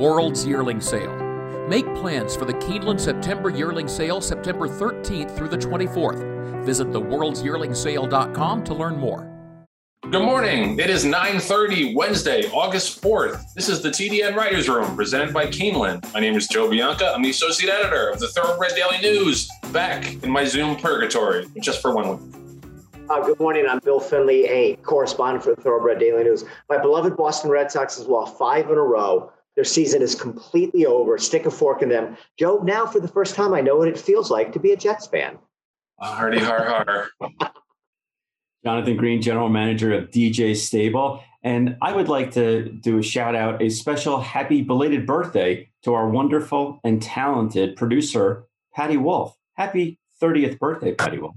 World's Yearling Sale. Make plans for the Keeneland September Yearling Sale September 13th through the 24th. Visit theworldsyearlingsale.com to learn more. Good morning. It is 9:30 Wednesday, August 4th. This is the TDN Writers Room presented by Keeneland. My name is Joe Bianca. I'm the associate editor of the Thoroughbred Daily News, back in my Zoom purgatory, just for 1 week. Good morning. I'm Bill Finley, a correspondent for the Thoroughbred Daily News. My beloved Boston Red Sox has lost 5 in a row. Their season is completely over. Stick a fork in them. Joe, now for the first time, I know what it feels like to be a Jets fan. Hardy har. Jonathan Green, general manager of DJ Stable. And I would like to do a shout out, a special happy belated birthday to our wonderful and talented producer, Patty Wolf. Happy 30th birthday, Patty Wolf.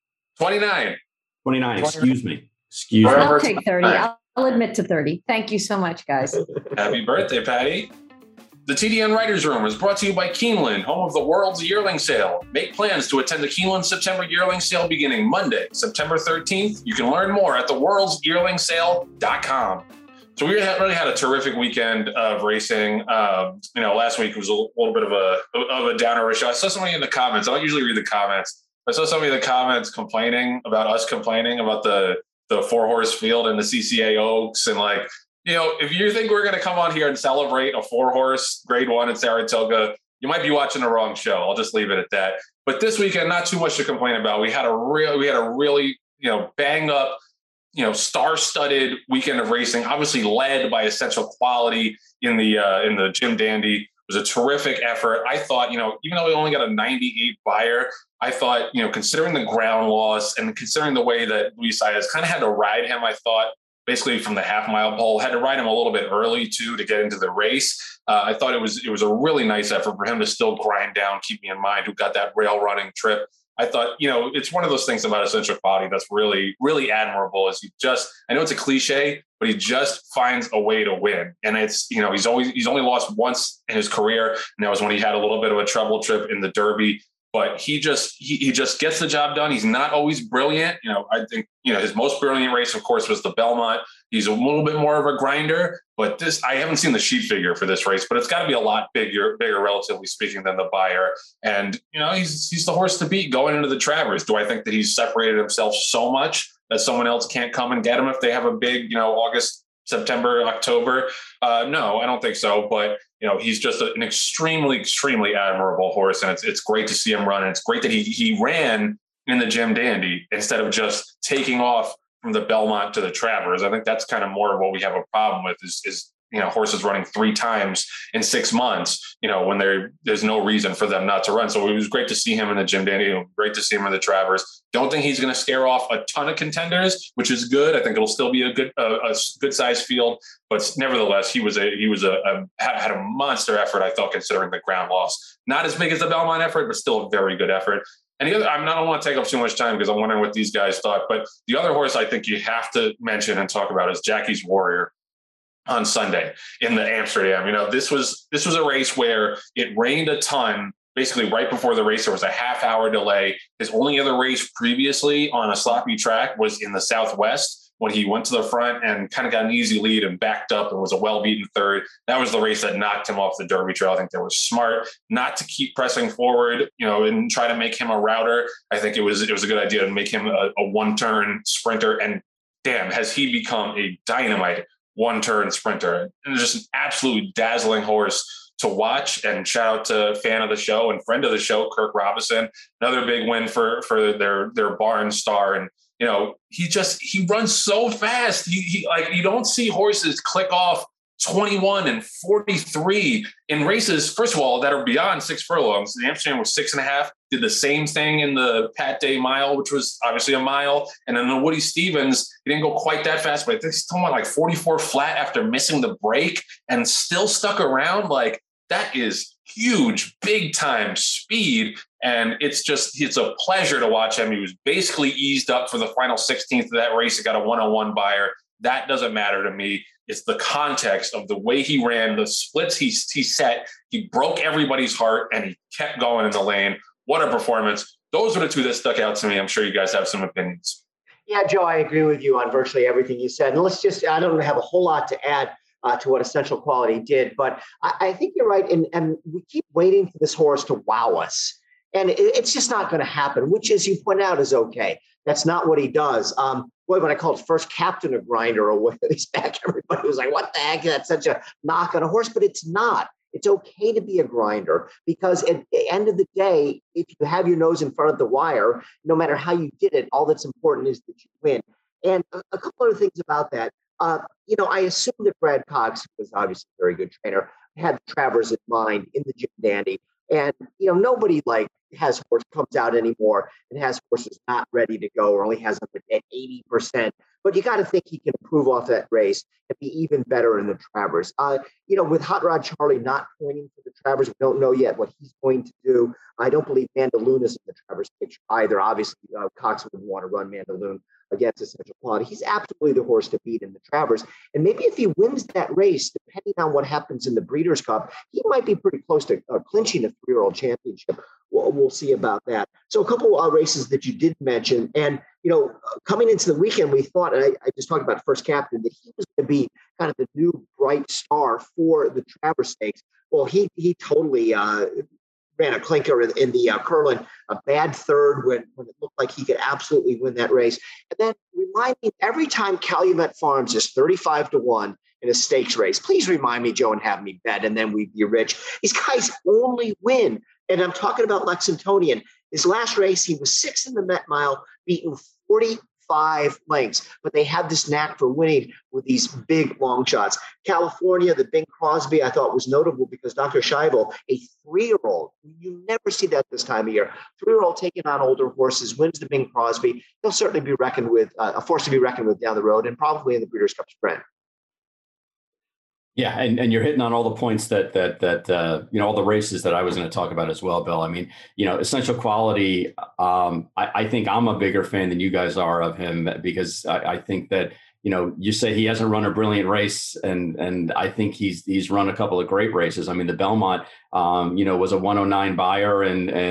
29, excuse me. I'll take 30. I'll admit to 30. Thank you so much, guys. Happy birthday, Patty. The TDN Writers Room is brought to you by Keeneland, home of the World's Yearling Sale. Make plans to attend the Keeneland September Yearling Sale beginning Monday, September 13th. You can learn more at theworldsyearlingsale.com. So we really had a terrific weekend of racing. Last week was a little bit of a downer issue. I saw somebody in the comments. I don't usually read the comments. I saw somebody in the comments complaining about the 4-horse field and the CCA Oaks. And if you think we're going to come on here and celebrate a 4-horse grade 1 in Saratoga, you might be watching the wrong show. I'll just leave it at that. But this weekend, not too much to complain about. We had a really banged up, star-studded weekend of racing, obviously led by Essential Quality in the Jim Dandy. It was a terrific effort. I thought, even though we only got a 98 buyer, I thought, considering the ground loss and considering the way that Luis Saez kind of had to ride him, I thought basically from the half-mile pole, had to ride him a little bit early too to get into the race. I thought it was a really nice effort for him to still grind down, keep me in mind, who got that rail running trip. I thought, it's one of those things about Essential Quality that's really, really admirable is I know it's a cliche, but he just finds a way to win. And it's, he's only lost once in his career. And that was when he had a little bit of a trouble trip in the Derby. But he just gets the job done. He's not always brilliant. I think, his most brilliant race, of course, was the Belmont. He's a little bit more of a grinder, but I haven't seen the sheet figure for this race, but it's got to be a lot bigger, relatively speaking, than the buyer. And, he's the horse to beat going into the Travers. Do I think that he's separated himself so much that someone else can't come and get him if they have a big, August, September, October? No, I don't think so. But, he's just an extremely, extremely admirable horse. And it's great to see him run. And it's great that he ran in the Jim Dandy instead of just taking off from the Belmont to the Travers. I think that's kind of more of what we have a problem with is horses running 3 times in 6 months, when there's no reason for them not to run. So it was great to see him in the Jim Dandy, great to see him in the Travers. Don't think he's going to scare off a ton of contenders, which is good. I think it'll still be a good size field, but nevertheless, he had a monster effort, I thought, considering the ground loss. Not as big as the Belmont effort, but still a very good effort. And I don't want to take up too much time because I'm wondering what these guys thought, but the other horse I think you have to mention and talk about is Jackie's Warrior on Sunday in the Amsterdam. This was a race where it rained a ton. Basically, right before the race, there was a half-hour delay. His only other race previously on a sloppy track was in the Southwest when he went to the front and kind of got an easy lead and backed up and was a well-beaten third. That was the race that knocked him off the Derby trail. I think they were smart not to keep pressing forward, and try to make him a router. I think it was a good idea to make him a one-turn sprinter. And damn, has he become a dynamite one-turn sprinter. And just an absolutely dazzling horse to watch. And shout out to fan of the show and friend of the show, Kirk Robinson. Another big win for their barn star. And he runs so fast. He you don't see horses click off 21 and 43 in races, first of all, that are beyond 6 furlongs. The Amsterdam was 6.5, did the same thing in the Pat Day mile, which was obviously a mile. And then the Woody Stevens, he didn't go quite that fast, but I think he's talking about 44 flat after missing the break and still stuck around. That is huge, big time speed. And it's a pleasure to watch him. He was basically eased up for the final 16th of that race. He got a 101 buyer. That doesn't matter to me. It's the context of the way he ran, the splits he set. He broke everybody's heart and he kept going in the lane. What a performance. Those are the two that stuck out to me. I'm sure you guys have some opinions. Yeah, Joe, I agree with you on virtually everything you said. And I don't have a whole lot to add to what Essential Quality did. But I think you're right. And we keep waiting for this horse to wow us. And it's just not going to happen, which, as you point out, is okay. That's not what he does. Boy, when I called first captain a grinder or what he's back, everybody was like, what the heck? That's such a knock on a horse. But it's not. It's okay to be a grinder because at the end of the day, if you have your nose in front of the wire, no matter how you did it, all that's important is that you win. And a couple other things about that. I assume that Brad Cox, who was obviously a very good trainer, had Travers in mind in the Jim Dandy. And, nobody has horse comes out anymore and has horses not ready to go or only has them at 80%. But you got to think he can improve off that race and be even better in the Travers. With Hot Rod Charlie not pointing to the Travers, we don't know yet what he's going to do. I don't believe Mandaloon is in the Travers picture either. Obviously, Cox wouldn't want to run Mandaloon against Essential Quality. He's absolutely the horse to beat in the Travers. And maybe if he wins that race, depending on what happens in the Breeders' Cup, he might be pretty close to clinching a 3-year-old championship. We'll see about that. So a couple of races that you did mention. And, coming into the weekend, we thought, and I just talked about First Captain, that he was going to be kind of the new bright star for the Travers Stakes. Well, he totally ran a clinker in the Curlin, a bad third when it looked like he could absolutely win that race. And then remind me, every time Calumet Farms is 35-1 in a stakes race, please remind me, Joe, and have me bet, and then we'd be rich. These guys only win. And I'm talking about Lexingtonian. His last race, he was 6th in the Met Mile, beaten 45 lengths, but they have this knack for winning with these big long shots. California, the Bing Crosby, I thought was notable because Dr. Scheibel, a 3-year-old, you never see that this time of year, 3-year-old taking on older horses, wins the Bing Crosby. He'll certainly be reckoned with, a force to be reckoned with down the road and probably in the Breeders' Cup Sprint. Yeah, and you're hitting on all the points that all the races that I was going to talk about as well, Bill. I mean, Essential Quality. I think I'm a bigger fan than you guys are of him because I think that you say he hasn't run a brilliant race, and I think he's run a couple of great races. I mean, the Belmont, was a 109 buyer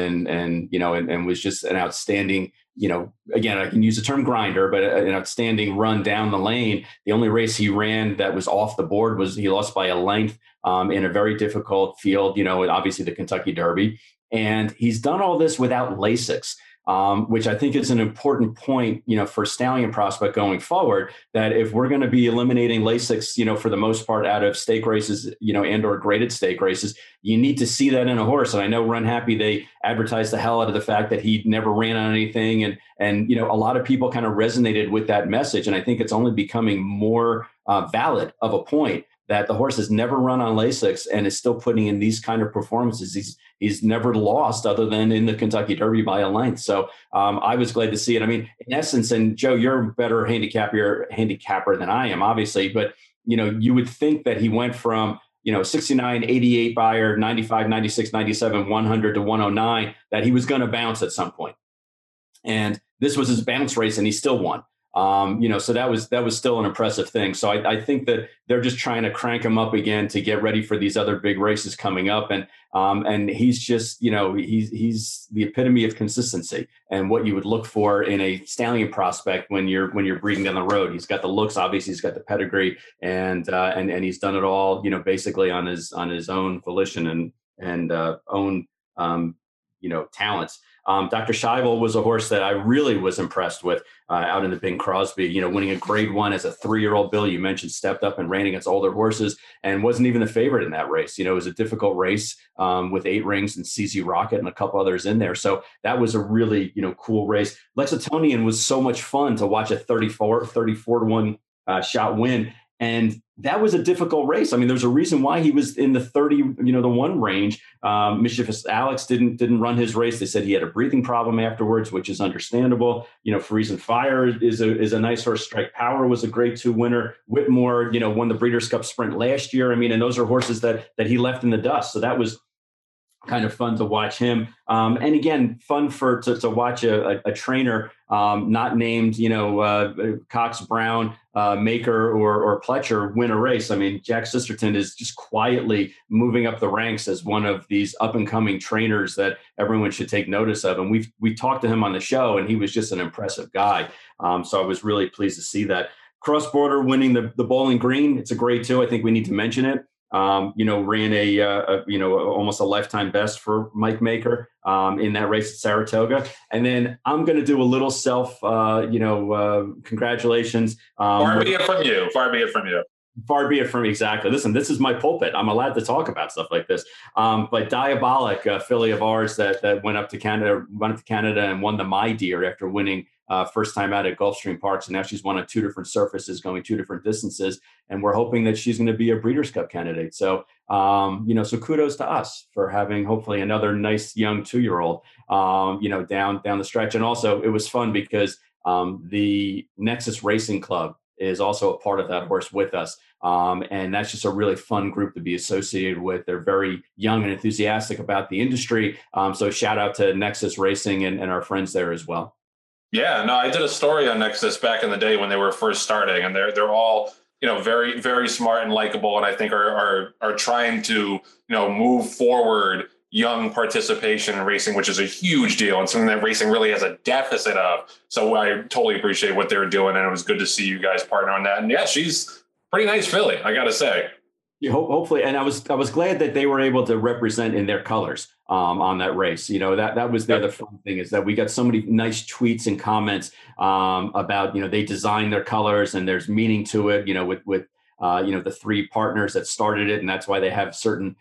and was just an outstanding. Again, I can use the term grinder, but an outstanding run down the lane. The only race he ran that was off the board was he lost by a length in a very difficult field, obviously the Kentucky Derby. And he's done all this without Lasix. Which I think is an important point, for stallion prospect going forward, that if we're going to be eliminating Lasix, for the most part out of stake races, and or graded stake races, you need to see that in a horse. And I know Run Happy, they advertised the hell out of the fact that he never ran on anything. And a lot of people kind of resonated with that message. And I think it's only becoming more valid of a point that the horse has never run on Lasix and is still putting in these kind of performances. He's never lost other than in the Kentucky Derby by a length. So I was glad to see it. I mean, in essence, and Joe, you're a better handicapper than I am, obviously, but you would think that he went from 69, 88 buyer, 95, 96, 97, 100 to 109, that he was going to bounce at some point. And this was his bounce race and he still won. So that was still an impressive thing. So I think that they're just trying to crank him up again to get ready for these other big races coming up. And he's just, he's the epitome of consistency and what you would look for in a stallion prospect when you're breeding down the road. He's got the looks, obviously he's got the pedigree and he's done it all, basically on his own volition and own, talents. Dr. Scheibel was a horse that I really was impressed with out in the Bing Crosby, winning a grade 1 as a 3-year-old. Bill, you mentioned, stepped up and ran against older horses and wasn't even the favorite in that race. It was a difficult race with 8 Rings and CZ Rocket and a couple others in there. So that was a really, cool race. Lexingtonian was so much fun to watch a 34-1 shot win. And that was a difficult race. I mean, there's a reason why he was in the 30, the 1 range. Mischievous Alex didn't run his race. They said he had a breathing problem afterwards, which is understandable. Freeze and Fire is a nice horse. Strike Power was a grade 2 winner. Whitmore, won the Breeders' Cup Sprint last year. I mean, and those are horses that he left in the dust. So that was kind of fun to watch him. And again, fun to watch a trainer not named, Cox, Brown, Maker or Pletcher win a race. I mean, Jack Sisterton is just quietly moving up the ranks as one of these up and coming trainers that everyone should take notice of. And we talked to him on the show and he was just an impressive guy. So I was really pleased to see that. Cross Border winning the Bowling Green. It's a grade 2. I think we need to mention it. Ran almost a lifetime best for Mike Maker in that race at Saratoga. And then I'm going to do a little congratulations. Far be it from you. Far be it from you. Far be it from me. Exactly. Listen, this is my pulpit. I'm allowed to talk about stuff like this. But Diabolic, a filly of ours that went up to Canada and won the My Deer after winning first time out at Gulfstream Parks. And now she's won on 2 different surfaces, going 2 different distances. And we're hoping that she's going to be a Breeders' Cup candidate. So, so kudos to us for having hopefully another nice young 2-year-old, down the stretch. And also it was fun because the Nexus Racing Club is also a part of that horse with us. And that's just a really fun group to be associated with. They're very young and enthusiastic about the industry. So shout out to Nexus Racing and our friends there as well. Yeah, no, I did a story on Nexus back in the day when they were first starting, and they're all, very, very smart and likable. And I think are trying to, move forward young participation in racing, which is a huge deal and something that racing really has a deficit of. So I totally appreciate what they're doing. And it was good to see you guys partner on that. And yeah, she's pretty nice filly, I got to say. Yeah, hopefully. And I was glad that they were able to represent in their colors on that race. That was the other fun thing, is that we got so many nice tweets and comments about, they designed their colors and there's meaning to it, with the 3 partners that started it. And that's why they have certain,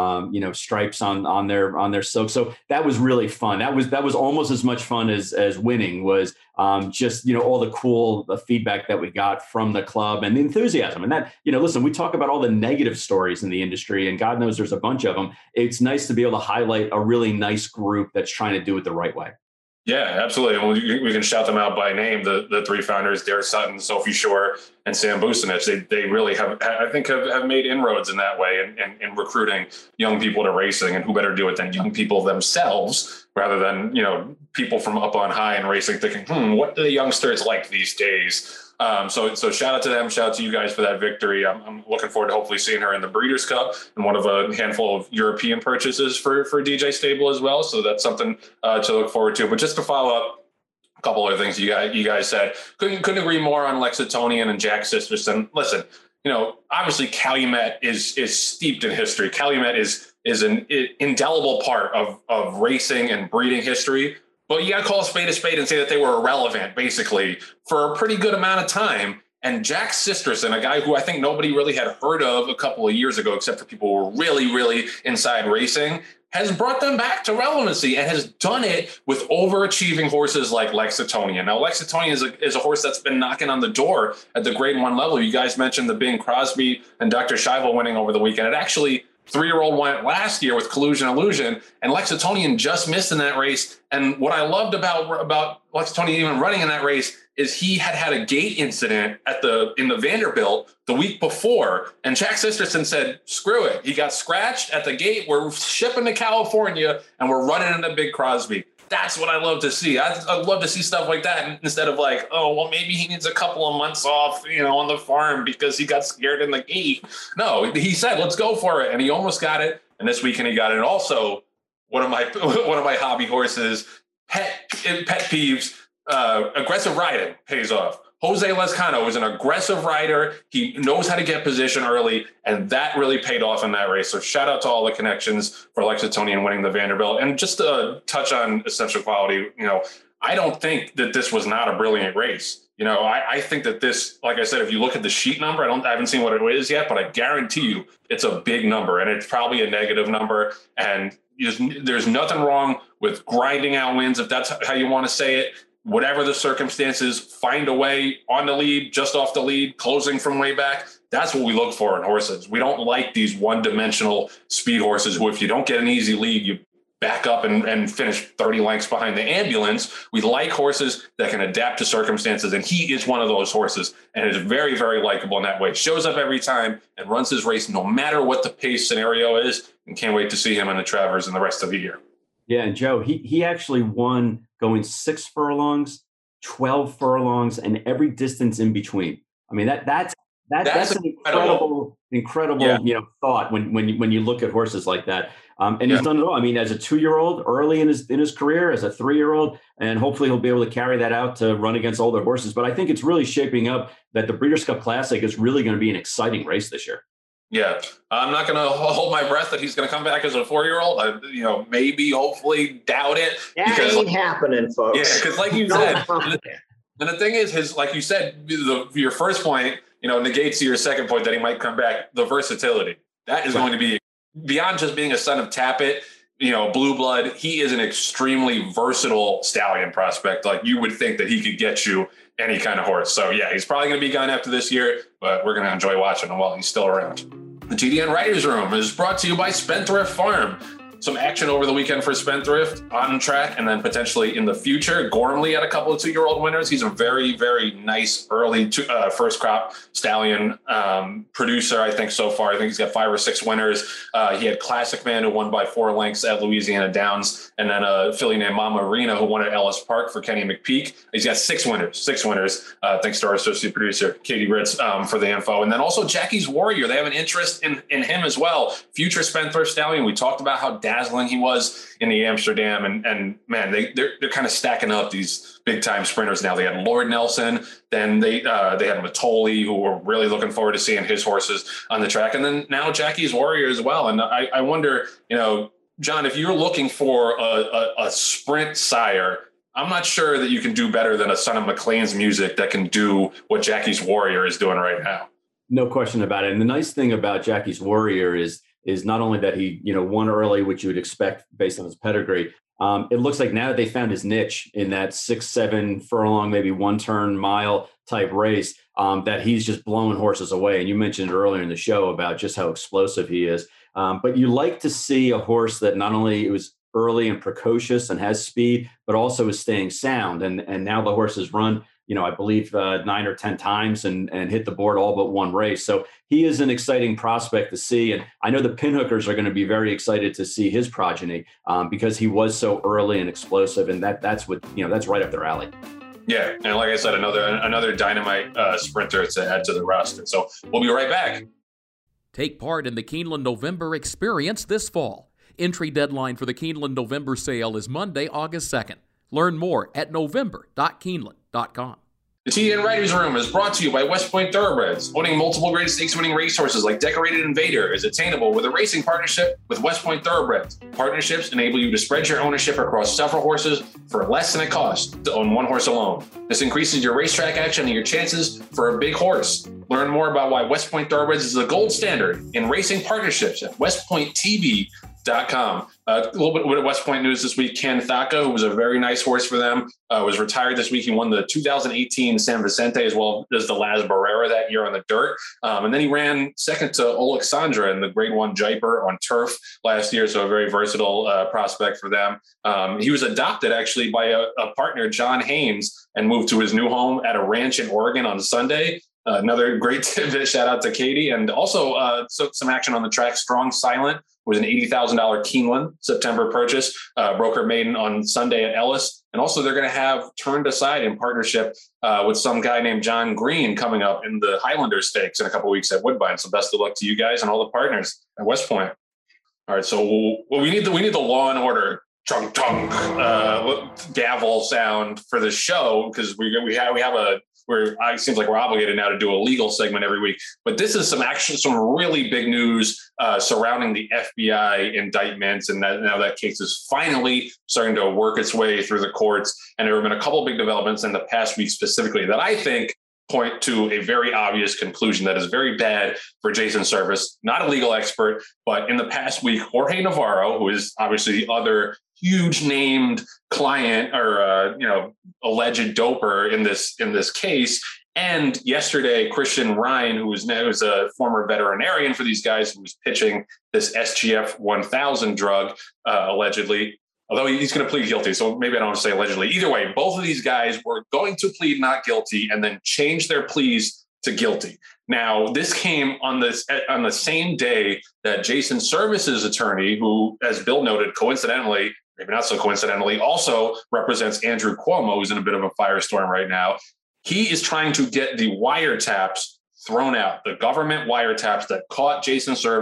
stripes on their silk. So that was really fun. That was almost as much fun as winning was, just, all the cool feedback that we got from the club and the enthusiasm. And that, listen, we talk about all the negative stories in the industry, and God knows there's a bunch of them. It's nice to be able to highlight a really nice group that's trying to do it the right way. Yeah, absolutely. We can shout them out by name. The 3 founders, Derek Sutton, Sophie Shore, and Sam Bucinich. They really have made inroads in that way in recruiting young people to racing. And who better do it than young people themselves, rather than, people from up on high in racing thinking, what do the youngsters like these days? So shout out to them. Shout out to you guys for that victory. I'm looking forward to hopefully seeing her in the Breeders' Cup and one of a handful of European purchases for DJ Stable as well. So that's something to look forward to. But just to follow up, a couple other things you guys said. Couldn't agree more on Lexitonian and Jack Sisterson. Listen, obviously Calumet is steeped in history. Calumet is an indelible part of racing and breeding history. But you got to call a spade and say that they were irrelevant, basically, for a pretty good amount of time. And Jack Sisterson, a guy who I think nobody really had heard of a couple of years ago, except for people who were really, really inside racing, has brought them back to relevancy and has done it with overachieving horses like Lexitonian. Now, Lexitonian is a horse that's been knocking on the door at the grade 1 level. You guys mentioned the Bing Crosby and Dr. Scheibel winning over the weekend. It actually 3-year-old went last year with Collusion Illusion, and Lexitonian just missed in that race. And what I loved about Lexitonian even running in that race is he had a gate incident in the Vanderbilt the week before, and Jack Sisterson said, screw it. He got scratched at the gate. We're shipping to California, and we're running into Big Crosby. That's what I love to see. I'd love to see stuff like that instead of like, oh, well, maybe he needs a couple of months off, on the farm because he got scared in the gate. No, he said, let's go for it. And he almost got it. And this weekend he got it. And also one of my hobby horses, pet peeves, aggressive riding pays off. Jose Lezcano is an aggressive rider. He knows how to get position early, and that really paid off in that race. So shout out to all the connections for Lexitonian winning the Vanderbilt. And just to touch on Essential Quality, I don't think that this was not a brilliant race. I think that this, like I said, if you look at the sheet number, I haven't seen what it is yet, but I guarantee you it's a big number, and it's probably a negative number. And there's nothing wrong with grinding out wins, if that's how you want to say it. Whatever the circumstances, find a way on the lead, just off the lead, closing from way back. That's what we look for in horses. We don't like these one-dimensional speed horses who, if you don't get an easy lead, you back up and finish 30 lengths behind the ambulance. We like horses that can adapt to circumstances, and he is one of those horses and is very, very likable in that way. Shows up every time and runs his race no matter what the pace scenario is, and can't wait to see him in the Travers in the rest of the year. Yeah, and Joe, he actually won going 6 furlongs, 12 furlongs, and every distance in between. I mean, that's an incredible yeah. thought when you look at horses like that. And he's done it all. I mean, as a 2-year-old, early in his career, as a 3-year-old, and hopefully he'll be able to carry that out to run against older horses. But I think it's really shaping up that the Breeders' Cup Classic is really going to be an exciting race this year. Yeah, I'm not going to hold my breath that he's going to come back as a 4-year-old. Maybe, hopefully, doubt it. That ain't happening, folks. Yeah, because like you said, and the thing is, like you said, your first point, negates your second point that he might come back. The versatility that is going to be beyond just being a son of Tapit. Blue blood. He is an extremely versatile stallion prospect. Like you would think that he could get you any kind of horse. So yeah, he's probably going to be gone after this year, but we're going to enjoy watching him while he's still around. The TDN Writers Room is brought to you by Spendthrift Farm. Some action over the weekend for Spendthrift on track, and then potentially in the future. Gormley had a couple of 2-year-old winners. He's a very, very nice early first crop stallion producer, I think, so far. I think he's got 5 or 6 winners. He had Classic Man, who won by 4 lengths at Louisiana Downs, and then a filly named Mama Arena, who won at Ellis Park for Kenny McPeak. He's got 6 winners, thanks to our associate producer, Katie Ritz, for the info. And then also Jackie's Warrior. They have an interest in him as well. Future Spendthrift stallion. We talked about how dazzling he was in the Amsterdam, and man, they're kind of stacking up these big time sprinters now. They had Lord Nelson, then they had Matoli, who we're really looking forward to seeing his horses on the track, and then now Jackie's Warrior as well. And I wonder, John, if you're looking for a sprint sire, I'm not sure that you can do better than a Son of McLean's Music that can do what Jackie's Warrior is doing right now. No question about it. And the nice thing about Jackie's Warrior is not only that he, won early, which you would expect based on his pedigree. It looks like now that they found his niche in that 6-7 furlong, maybe 1-turn mile type race, that he's just blowing horses away. And you mentioned earlier in the show about just how explosive he is. But you like to see a horse that not only was early and precocious and has speed, but also is staying sound. And now the horse has run, I believe 9 or 10 times and hit the board all but one race. So he is an exciting prospect to see. And I know the pinhookers are going to be very excited to see his progeny because he was so early and explosive. And that's what, that's right up their alley. Yeah. And like I said, another dynamite sprinter to add to the roster. So we'll be right back. Take part in the Keeneland November experience this fall. Entry deadline for the Keeneland November sale is Monday, August 2nd. Learn more at november.keeneland.com. The TDN Writers Room is brought to you by West Point Thoroughbreds. Owning multiple Great Stakes winning racehorses like Decorated Invader is attainable with a racing partnership with West Point Thoroughbreds. Partnerships enable you to spread your ownership across several horses for less than it costs to own one horse alone. This increases your racetrack action and your chances for a big horse. Learn more about why West Point Thoroughbreds is the gold standard in racing partnerships at westpointtv.com. A little bit of West Point news this week. Ken Thaka, who was a very nice horse for them, was retired this week. He won the 2018 San Vicente as well as the Las Barrera that year on the dirt. And then he ran second to Alexandra in the Grade 1 Jaipur on turf last year. So a very versatile prospect for them. He was adopted actually by a partner, John Haynes, and moved to his new home at a ranch in Oregon on Sunday. Another great tidbit. Shout out to Katie. And also some action on the track. Strong Silent was an $80,000 Keeneland September purchase. Broker maiden on Sunday at Ellis. And also they're going to have Turned Aside in partnership with some guy named John Green coming up in the Highlander Stakes in a couple of weeks at Woodbine. So best of luck to you guys and all the partners at West Point. All right. So we need the Law and Order chunk gavel sound for the show because we have it seems like we're obligated now to do a legal segment every week, but this is some really big news surrounding the FBI indictments, and now that case is finally starting to work its way through the courts. And there have been a couple of big developments in the past week specifically that I think point to a very obvious conclusion that is very bad for Jason Servis, not a legal expert, but in the past week, Jorge Navarro, who is obviously the other huge named client or alleged doper in this case, and yesterday Christian Ryan, who was a former veterinarian for these guys, who was pitching this SGF 1000 drug allegedly. Although he's going to plead guilty, so maybe I don't want to say allegedly. Either way, both of these guys were going to plead not guilty and then change their pleas to guilty. Now, this came on the same day that Jason Servis's attorney, who, as Bill noted, coincidentally, maybe not so coincidentally, also represents Andrew Cuomo, who's in a bit of a firestorm right now. He is trying to get the wiretaps thrown out, the government wiretaps that caught Jason Servis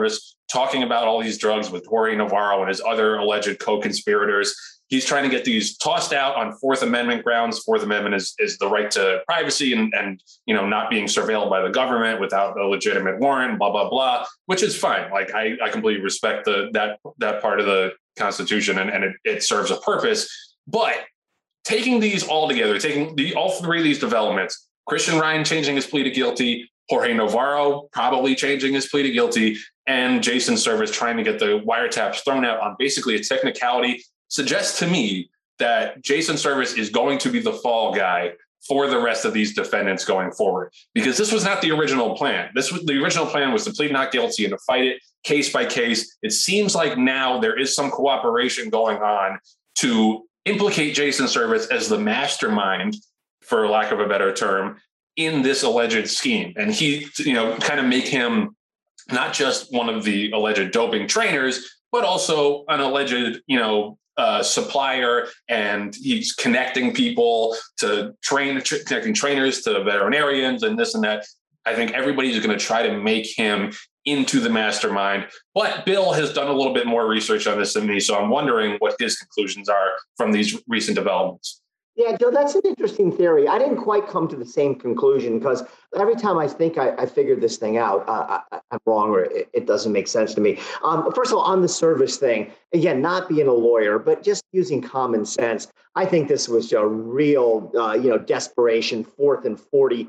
talking about all these drugs with Jorge Navarro and his other alleged co-conspirators. He's trying to get these tossed out on Fourth Amendment grounds. Fourth Amendment is the right to privacy and not being surveilled by the government without a legitimate warrant, blah, blah, blah, which is fine. Like I completely respect that part of the Constitution and it serves a purpose. But taking these all together, taking all three of these developments, Christian Ryan changing his plea to guilty, Jorge Navarro probably changing his plea to guilty, and Jason Service trying to get the wiretaps thrown out on basically a technicality, suggests to me that Jason Service is going to be the fall guy for the rest of these defendants going forward, because this was not the original plan. The original plan was to plead not guilty and to fight it case by case. It seems like now there is some cooperation going on to implicate Jason Service as the mastermind, for lack of a better term, in this alleged scheme. And he, kind of make him not just one of the alleged doping trainers, but also an alleged, supplier, and he's connecting people to connecting trainers to veterinarians and this and that. I think everybody's going to try to make him into the mastermind. But Bill has done a little bit more research on this than me, so I'm wondering what his conclusions are from these recent developments. Yeah, Joe, that's an interesting theory. I didn't quite come to the same conclusion because every time I think I figured this thing out, I'm wrong or it doesn't make sense to me. First of all, on the Service thing, again, not being a lawyer, but just using common sense, I think this was a real, desperation, 3rd and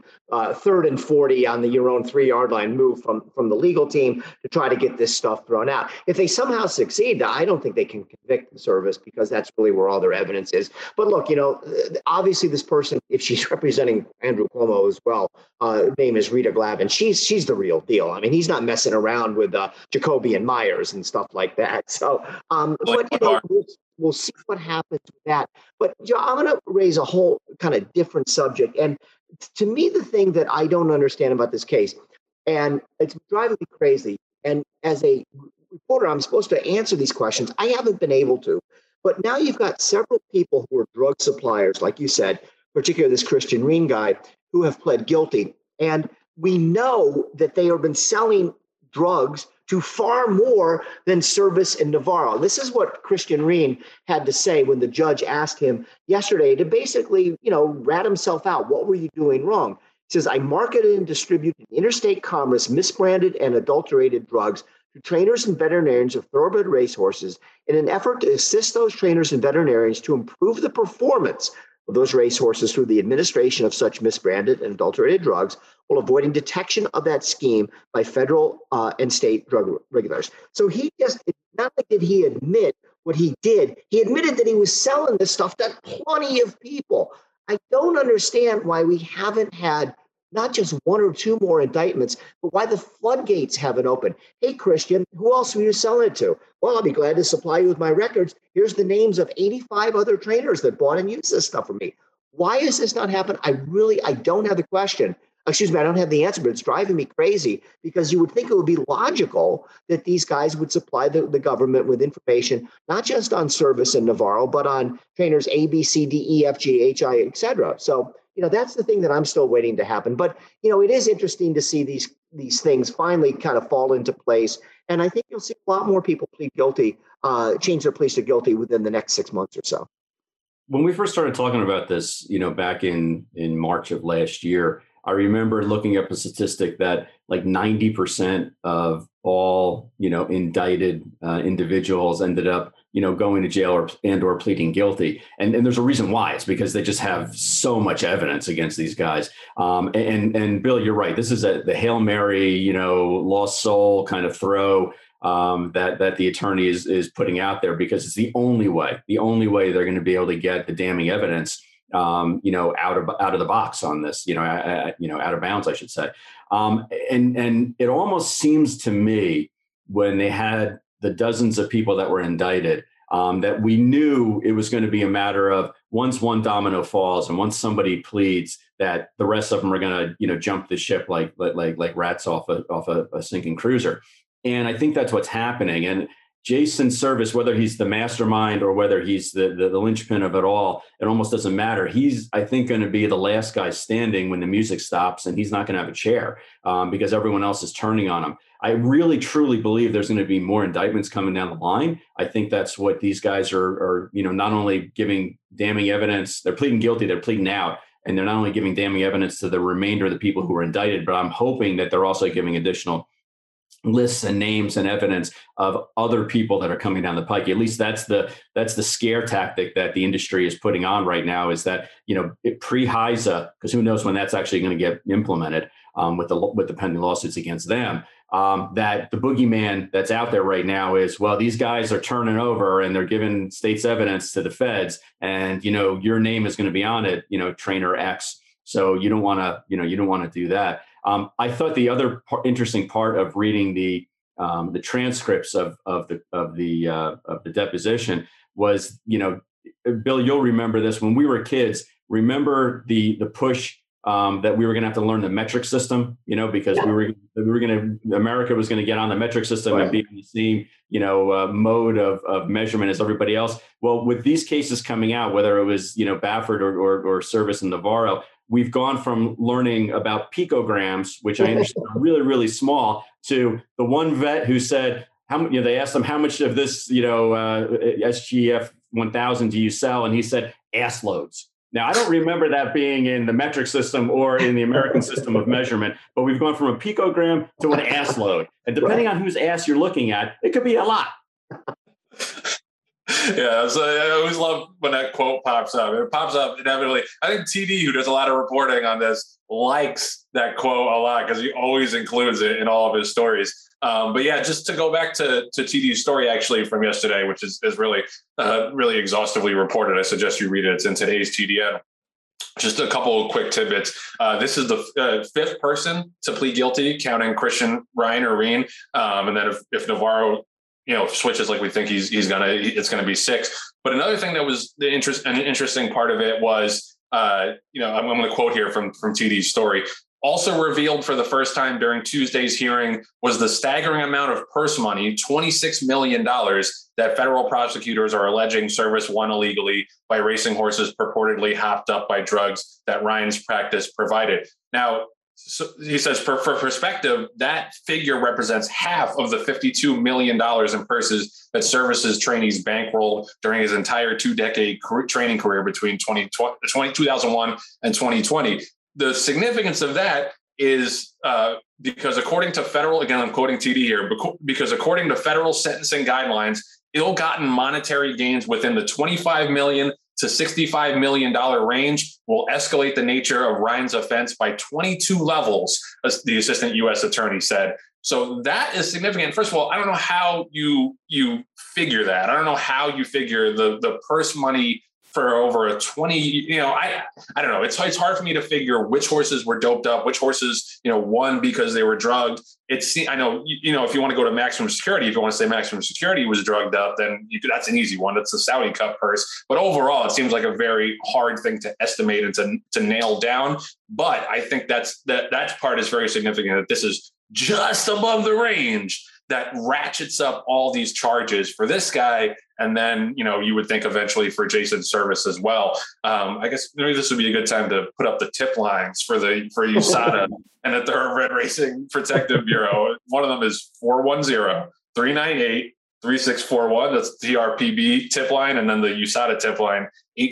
40 on your own 3-yard line move from the legal team to try to get this stuff thrown out. If they somehow succeed, I don't think they can convict the Service because that's really where all their evidence is. But look, obviously this person, if she's representing Andrew Cuomo as well, name is Rita Glavin. She's the real deal. I mean, he's not messing around with Jacoby and Myers and stuff like that. So, we'll see what happens with that. But Joe, I'm going to raise a whole kind of different subject. And to me, the thing that I don't understand about this case, and it's driving me crazy, and as a reporter, I'm supposed to answer these questions. I haven't been able to. But now you've got several people who are drug suppliers, like you said, particularly this Christian Reen guy, who have pled guilty. And we know that they have been selling drugs to far more than Service and Navarro. This is what Christian Reen had to say when the judge asked him yesterday to basically, rat himself out. What were you doing wrong? He says, I marketed and distributed interstate commerce, misbranded and adulterated drugs to trainers and veterinarians of thoroughbred racehorses in an effort to assist those trainers and veterinarians to improve the performance of those racehorses through the administration of such misbranded and adulterated drugs, while avoiding detection of that scheme by federal and state drug regulators. So he just, not only did he admit what he did, he admitted that he was selling this stuff to plenty of people. I don't understand why we haven't had not just 1 or 2 more indictments, but why the floodgates haven't opened. Hey, Christian, who else were you selling it to? Well, I'll be glad to supply you with my records. Here's the names of 85 other trainers that bought and used this stuff for me. Why is this not happening? I don't have the question. Excuse me, I don't have the answer, but it's driving me crazy because you would think it would be logical that these guys would supply the government with information, not just on Service and Navarro, but on trainers A, B, C, D, E, F, G, H, I, et cetera. So, that's the thing that I'm still waiting to happen. But, it is interesting to see these things finally kind of fall into place. And I think you'll see a lot more people plead guilty, change their pleas to guilty within the next 6 months or so. When we first started talking about this, back in March of last year, I remember looking up a statistic that like 90% of all, indicted individuals ended up, going to jail or pleading guilty. And there's a reason why. It's because they just have so much evidence against these guys. And Bill, you're right. This is the Hail Mary, lost soul kind of throw that the attorney is putting out there, because it's the only way they're going to be able to get the damning evidence out of the box on this, out of bounds, I should say. And it almost seems to me, when they had the dozens of people that were indicted, that we knew it was going to be a matter of once one domino falls and once somebody pleads, that the rest of them are going to, jump the ship like rats off a sinking cruiser. And I think that's what's happening. And Jason Service, whether he's the mastermind or whether he's the linchpin of it all, it almost doesn't matter. He's, I think, going to be the last guy standing when the music stops, and he's not going to have a chair because everyone else is turning on him. I really truly believe there's going to be more indictments coming down the line. I think that's what these guys are not only giving damning evidence, they're pleading guilty, they're pleading out, and they're not only giving damning evidence to the remainder of the people who were indicted, but I'm hoping that they're also giving additional lists and names and evidence of other people that are coming down the pike. At least that's the scare tactic that the industry is putting on right now, is that, pre-HISA, because who knows when that's actually going to get implemented with the pending lawsuits against them, that the boogeyman that's out there right now is, well, these guys are turning over and they're giving state's evidence to the feds, and your name is going to be on it, trainer X. So you don't want to do that. I thought the other interesting part of reading the transcripts of the deposition was, Bill, you'll remember this when we were kids. Remember the push that we were going to have to learn the metric system, because America was going to get on the metric system, right, and be in the same, mode of measurement as everybody else. Well, with these cases coming out, whether it was, Baffert or Service and Navarro, we've gone from learning about picograms, which I understand are really, really small, to the one vet who said, they asked him, how much of this, SGF 1000 do you sell? And he said, ass loads. Now, I don't remember that being in the metric system or in the American system of measurement, but we've gone from a picogram to an ass load. And depending on whose ass you're looking at, it could be a lot. Yeah, so I always love when that quote pops up. It pops up inevitably. I think TD, who does a lot of reporting on this, likes that quote a lot because he always includes it in all of his stories. But yeah, just to go back to TD's story actually from yesterday, which is really really exhaustively reported. I suggest you read it. It's in today's TDN. Just a couple of quick tidbits. This is the fifth person to plead guilty, counting Christian Ryan or Reen. And then if Navarro switches like we think it's gonna be six. But another thing that was an interesting part of it was, I'm going to quote here from TD's story. Also revealed for the first time during Tuesday's hearing was the staggering amount of purse money, $26 million, that federal prosecutors are alleging Service won illegally by racing horses purportedly hopped up by drugs that Ryan's practice provided. Now, so he says, for perspective, that figure represents half of the $52 million in purses that Service's trainees bankrolled during his entire 2-decade training career between 2001 and 2020. The significance of that is because according to federal, again, I'm quoting TD here, because according to federal sentencing guidelines, ill-gotten monetary gains within the $25 million to $65 million range will escalate the nature of Ryan's offense by 22 levels, as the assistant U.S. attorney said. So that is significant. First of all, I don't know how you figure that. I don't know how you figure the purse money for over a 20, I don't know. It's hard for me to figure which horses were doped up, which horses, won because they were drugged. I know, if you want to go to maximum security, if you want to say maximum security was drugged up, then that's an easy one. That's the Saudi Cup purse. But overall, it seems like a very hard thing to estimate and to nail down. But I think that part is very significant, that this is just above the range that ratchets up all these charges for this guy. And then, you would think eventually for Jason Service as well. I guess maybe this would be a good time to put up the tip lines for USADA and the Thoroughbred Racing Protective Bureau. One of them is 410-398-3641. That's the TRPB tip line. And then the USADA tip line,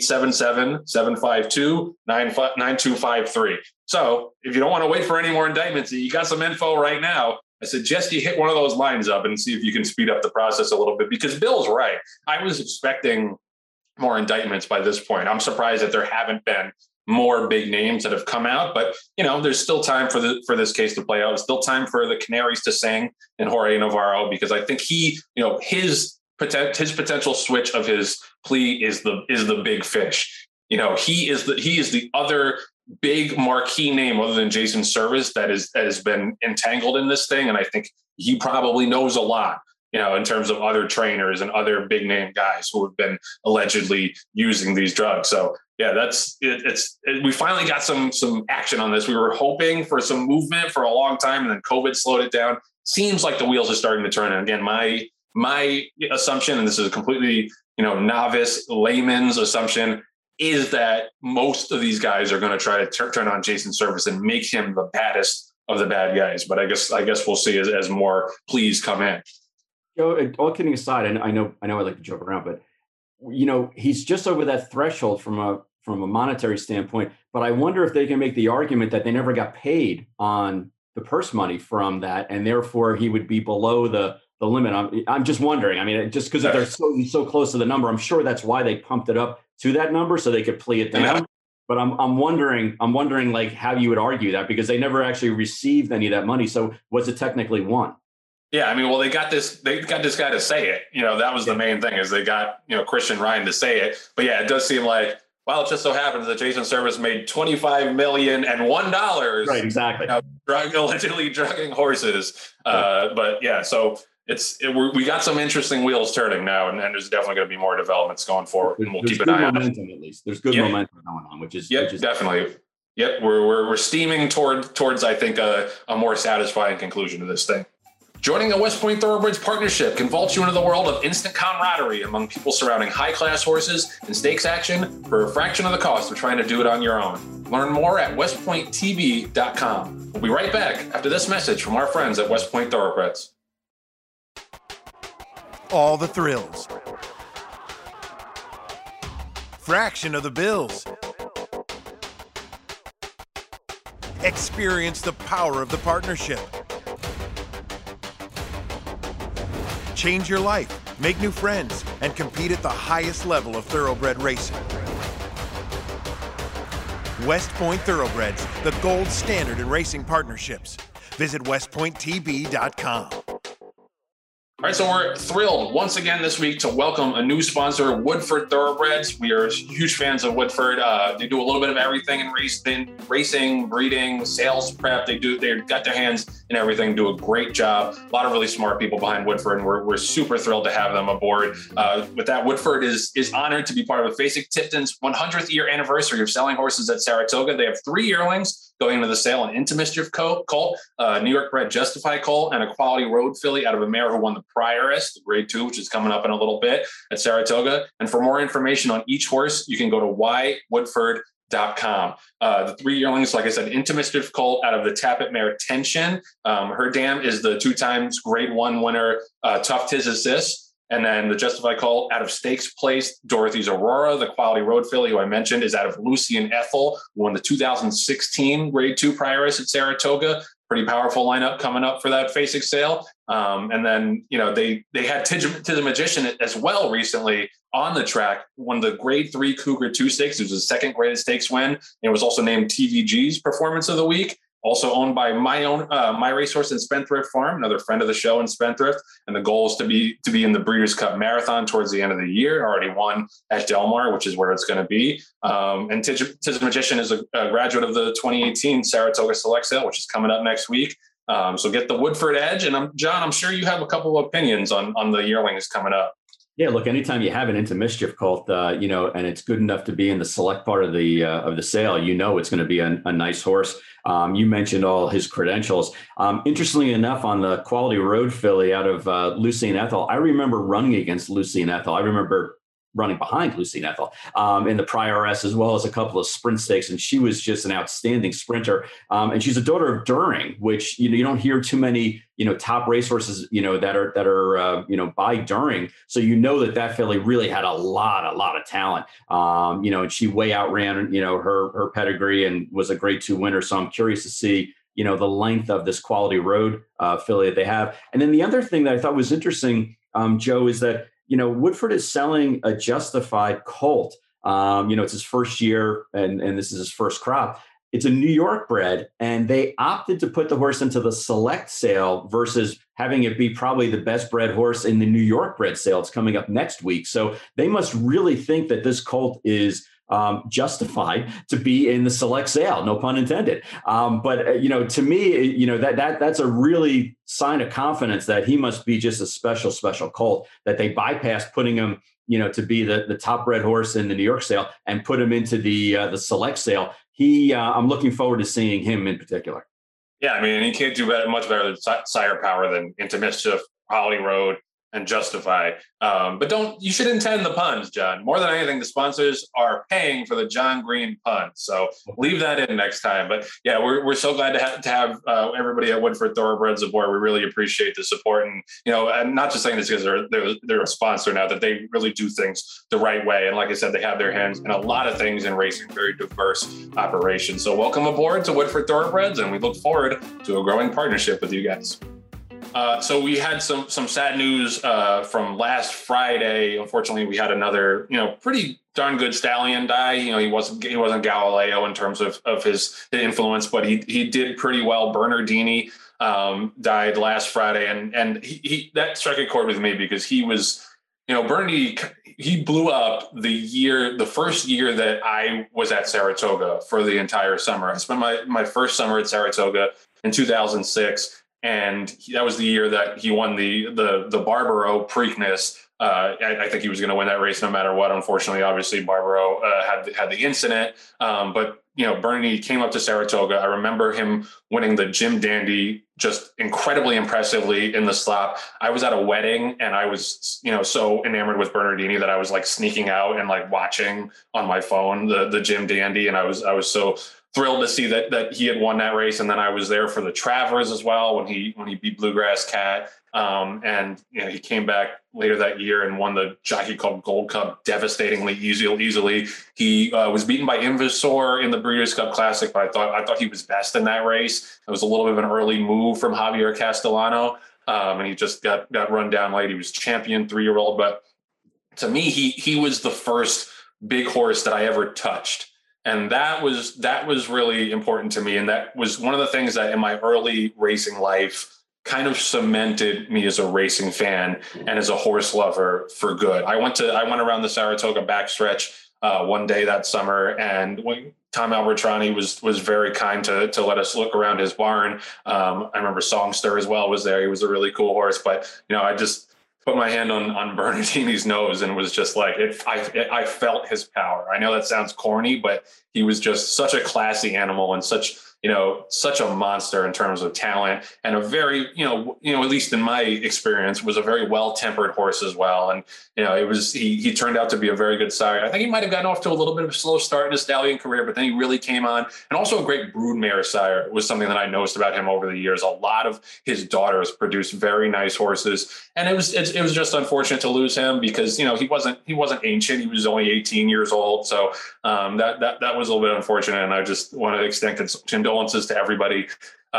877-752-9253. So if you don't want to wait for any more indictments, you got some info right now, I suggest you hit one of those lines up and see if you can speed up the process a little bit, because Bill's right. I was expecting more indictments by this point. I'm surprised that there haven't been more big names that have come out, but there's still time for this case to play out. There's still time for the Canaries to sing and Jorge Navarro, because I think his potential switch of his plea is the big fish. He is the other big marquee name other than Jason Service that has been entangled in this thing. And I think he probably knows a lot, in terms of other trainers and other big name guys who have been allegedly using these drugs. So yeah, that's it. We finally got some action on this. We were hoping for some movement for a long time, and then COVID slowed it down. Seems like the wheels are starting to turn. And again, my assumption, and this is a completely, novice layman's assumption, is that most of these guys are going to try to turn on Jason Service and make him the baddest of the bad guys. But I guess we'll see as more pleas come in. Joe, all kidding aside, and I know I like to joke around, but he's just over that threshold from a monetary standpoint. But I wonder if they can make the argument that they never got paid on the purse money from that, and therefore he would be below the limit. I'm just wondering. I mean, just because they're so close to the number, I'm sure that's why they pumped it up to that number so they could play it down. Yeah. But I'm wondering like how you would argue that, because they never actually received any of that money. So was it technically won? Yeah, I mean, well, they got this guy to say it. That was the main thing, is they got, Christian Ryan to say it. But yeah, it does seem like, well, it just so happens that Jason Service made $25,001. Right, exactly. Allegedly drugging horses. But yeah, so we got some interesting wheels turning now, and there's definitely going to be more developments going forward, and we'll keep an eye on it. At least there's good momentum going on, which is definitely. Yep, we're steaming towards I think a more satisfying conclusion to this thing. Joining the West Point Thoroughbreds partnership can vault you into the world of instant camaraderie among people surrounding high-class horses and stakes action for a fraction of the cost of trying to do it on your own. Learn more at westpointtb.com. We'll be right back after this message from our friends at West Point Thoroughbreds. All the thrills. Fraction of the bills. Experience the power of the partnership. Change your life, make new friends, and compete at the highest level of thoroughbred racing. West Point Thoroughbreds, the gold standard in racing partnerships. Visit westpointtb.com. All right, so we're thrilled once again this week to welcome a new sponsor, Woodford Thoroughbreds. We are huge fans of Woodford. They do a little bit of everything in racing, breeding, sales prep. They've got their hands in everything, do a great job. A lot of really smart people behind Woodford, and we're super thrilled to have them aboard. With that, Woodford is honored to be part of Fasig-Tipton's 100th year anniversary of selling horses at Saratoga. They have 3 yearlings going into the sale: an Into Mischief colt, New York bred Justify colt, and a Quality Road filly out of a mare who won the Prioress, the grade 2, which is coming up in a little bit at Saratoga. And for more information on each horse, you can go to ywoodford.com. The 3 yearlings, like I said, Into Mischief colt out of the Tappet mare Tension. Her dam is the 2 times grade 1 winner, Tough Tiz Assist. And then the Justify colt out of Stakes Place, Dorothy's Aurora. The Quality Road filly, who I mentioned, is out of Lucian Ethel, who won the 2016 grade 2 Prioress at Saratoga. Pretty powerful lineup coming up for that Fasig sale. And then, they had Tiz the Magician as well recently on the track, won the grade 3 Cougar 2 Stakes. It was his 2nd graded stakes win. And it was also named TVG's Performance of the Week. Also owned by My Racehorse and Spendthrift Farm, another friend of the show in Spendthrift. And the goal is to be in the Breeders' Cup Marathon towards the end of the year. Already won at Del Mar, which is where it's going to be. And Tiz the Magician is a graduate of the 2018 Saratoga Select Sale, which is coming up next week. So get the Woodford edge. And John, I'm sure you have a couple of opinions on the yearlings coming up. Yeah, look, anytime you have an Into Mischief colt, and it's good enough to be in the select part of the sale, it's going to be a nice horse. You mentioned all his credentials. Interestingly enough, on the Quality Road filly out of Lucian Ethel, I remember running against Lucian Ethel. I remember running behind Lucian Ethel in the Prioress, as well as a couple of sprint stakes. And she was just an outstanding sprinter. And she's a daughter of During, which, you don't hear too many, top racehorses, that are by During. So, that filly really had a lot of talent, and she way outran, her pedigree and was a grade 2 winner. So I'm curious to see, the length of this Quality Road filly that they have. And then the other thing that I thought was interesting, Joe, is that, Woodford is selling a Justified colt. It's his first year and this is his first crop. It's a New York bred, and they opted to put the horse into the select sale versus having it be probably the best bred horse in the New York bred sale. It's coming up next week. So they must really think that this colt is justified to be in the select sale, no pun intended. But to me, that's a really sign of confidence that he must be just a special colt, that they bypassed putting him, to be the top bred horse in the New York sale and put him into the select sale. I'm looking forward to seeing him in particular. Yeah, I mean, he can't do much better than Sire Power than Into Mischief, Quality Road. and justify. But you should intend the puns, John. More than anything, the sponsors are paying for the John Green pun. So leave that in next time. But yeah, we're so glad to have everybody at Woodford Thoroughbreds aboard. We really appreciate the support. And, I'm not just saying this because they're a sponsor now, that they really do things the right way. And like I said, they have their hands in a lot of things in racing, very diverse operations. So welcome aboard to Woodford Thoroughbreds, and we look forward to a growing partnership with you guys. So we had some sad news from last Friday. Unfortunately, we had another, pretty darn good stallion die. He wasn't Galileo in terms of his influence, but he did pretty well. Bernardini died last Friday, and he that struck a chord with me because he was, Bernardini, he blew up the first year that I was at Saratoga for the entire summer. I spent my first summer at Saratoga in 2006. And that was the year that he won the Barbaro Preakness. I think he was going to win that race no matter what. Unfortunately, obviously, Barbaro had the incident. But Bernie came up to Saratoga. I remember him winning the Jim Dandy just incredibly impressively in the slop. I was at a wedding, and I was so enamored with Bernardini that I was like sneaking out and like watching on my phone the Jim Dandy, and I was so thrilled to see that he had won that race. And then I was there for the Travers as well when he beat Bluegrass Cat. And he came back later that year and won the Jockey Club Gold Cup devastatingly easily. He was beaten by Invisor in the Breeders' Cup Classic, but I thought he was best in that race. It was a little bit of an early move from Javier Castellano, and he just got run down late. He was champion 3-year-old, but to me, he was the first big horse that I ever touched. And that was really important to me. And that was one of the things that in my early racing life kind of cemented me as a racing fan and as a horse lover for good. I went around the Saratoga backstretch one day that summer, and Tom Albertrani was very kind to let us look around his barn. I remember Songster as well was there. He was a really cool horse, but I just put my hand on Bernardini's nose and was just like, I felt his power. I know that sounds corny, but he was just such a classy animal and such a monster in terms of talent, and a very, at least in my experience, was a very well-tempered horse as well. And, he turned out to be a very good sire. I think he might've gotten off to a little bit of a slow start in his stallion career, but then he really came on. And also a great broodmare sire was something that I noticed about him over the years. A lot of his daughters produced very nice horses. And it was just unfortunate to lose him because, he wasn't ancient. He was only 18 years old. So that was a little bit unfortunate. And I just want to extend condolences to everybody,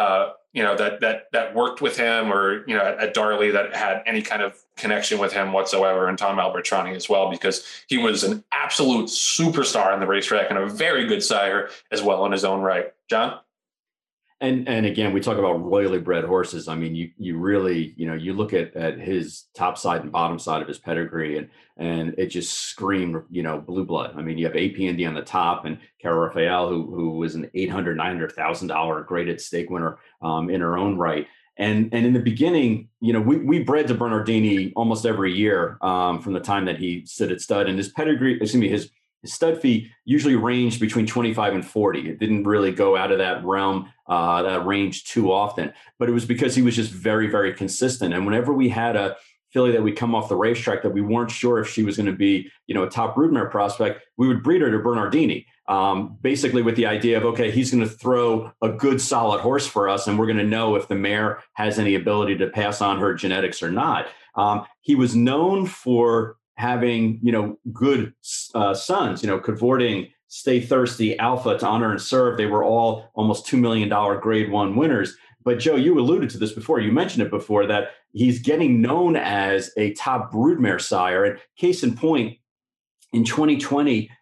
that worked with him or, at Darley that had any kind of connection with him whatsoever, and Tom Albertrani as well, because he was an absolute superstar on the racetrack and a very good sire as well in his own right. John? And again, we talk about royally bred horses. I mean, you really, you look at his top side and bottom side of his pedigree, and it just screamed, blue blood. I mean, you have APND on the top, and Cara Rafael, who was an $800,000, $900,000 graded stake winner in her own right. And in the beginning, we bred to Bernardini almost every year from the time that he stood at stud, and his pedigree, his stud fee usually ranged between 25 and 40. It didn't really go out of that realm, that range too often, but it was because he was just very, very consistent. And whenever we had a filly that would come off the racetrack that we weren't sure if she was going to be, a top broodmare prospect, we would breed her to Bernardini, basically with the idea of, okay, he's going to throw a good solid horse for us, and we're going to know if the mare has any ability to pass on her genetics or not. He was known for having, good sons, Cavorting, Stay Thirsty, Alpha, To Honor and Serve. They were all almost $2 million grade one winners. But Joe, you alluded to this before. You mentioned it before that he's getting known as a top broodmare sire. And case in point, in 2020,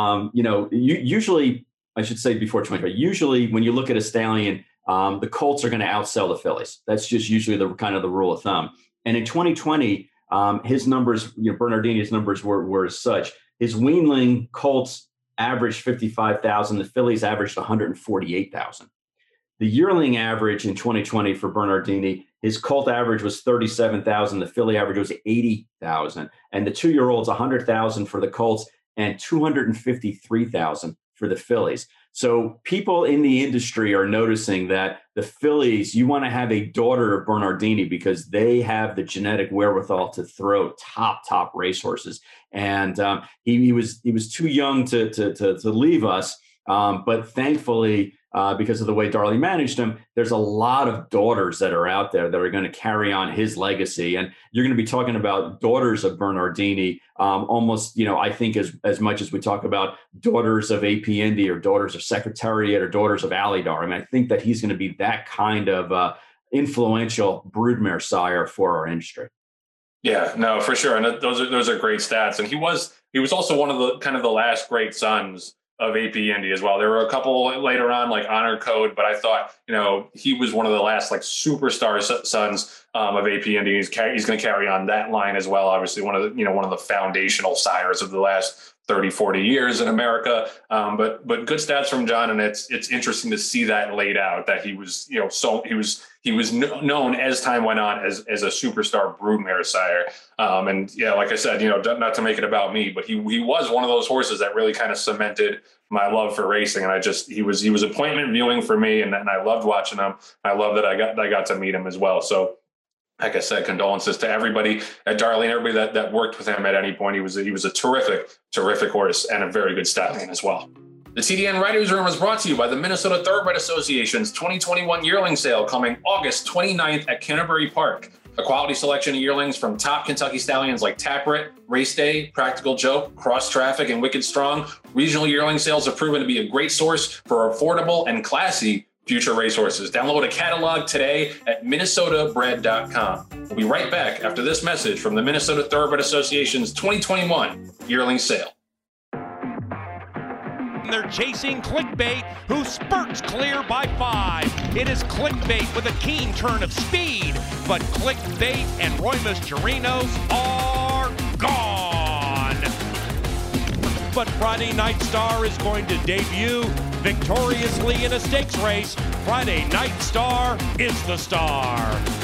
usually, I should say before 2020, usually when you look at a stallion, the colts are going to outsell the fillies. That's just usually the kind of the rule of thumb. And in 2020, his numbers, Bernardini's numbers were as such. His weanling colts averaged 55,000. The fillies averaged 148,000. The yearling average in 2020 for Bernardini, his colt average was 37,000. The filly average was 80,000. And the 2-year-olds, 100,000 for the colts and 253,000 for the fillies. So people in the industry are noticing that the fillies, you want to have a daughter of Bernardini because they have the genetic wherewithal to throw top racehorses. And he was too young to leave us. But thankfully, because of the way Darley managed him, there's a lot of daughters that are out there that are going to carry on his legacy. And you're going to be talking about daughters of Bernardini, almost, I think as much as we talk about daughters of AP Indy or daughters of Secretariat or daughters of Alydar. I mean, I think that he's going to be that kind of influential broodmare sire for our industry. Yeah, no, for sure. And those are great stats. And he was also one of the kind of the last great sons of AP Indy as well. There were a couple later on, like Honor Code, but I thought, he was one of the last like superstar sons of AP Indy. He's going to carry on that line as well. Obviously, one of the foundational sires of the last 30, 40 years in America. But good stats from John, and it's interesting to see that laid out, that he was, he was known as time went on as a superstar broodmare sire. And yeah, like I said, not to make it about me, but he was one of those horses that really kind of cemented my love for racing. And he was appointment viewing for me, and I loved watching him. I love that I got to meet him as well. So like I said, condolences to everybody at Darley and everybody that worked with him at any point. He was a terrific horse and a very good stallion as well. The TDN Writers Room is brought to you by the Minnesota Thoroughbred Association's 2021 yearling sale coming August 29th at Canterbury Park. A quality selection of yearlings from top Kentucky stallions like Tapwrit, Race Day, Practical Joke, Cross Traffic, and Wicked Strong. Regional yearling sales have proven to be a great source for affordable and classy future racehorses. Download a catalog today at minnesotabred.com. We'll be right back after this message from the Minnesota Thoroughbred Association's 2021 yearling sale. They're chasing Clickbait, who spurts clear by 5. It is Clickbait with a keen turn of speed, but Clickbait and Roy Mascherino's are gone. But Friday Night Star is going to debut victoriously in a stakes race. Friday Night Star is the star.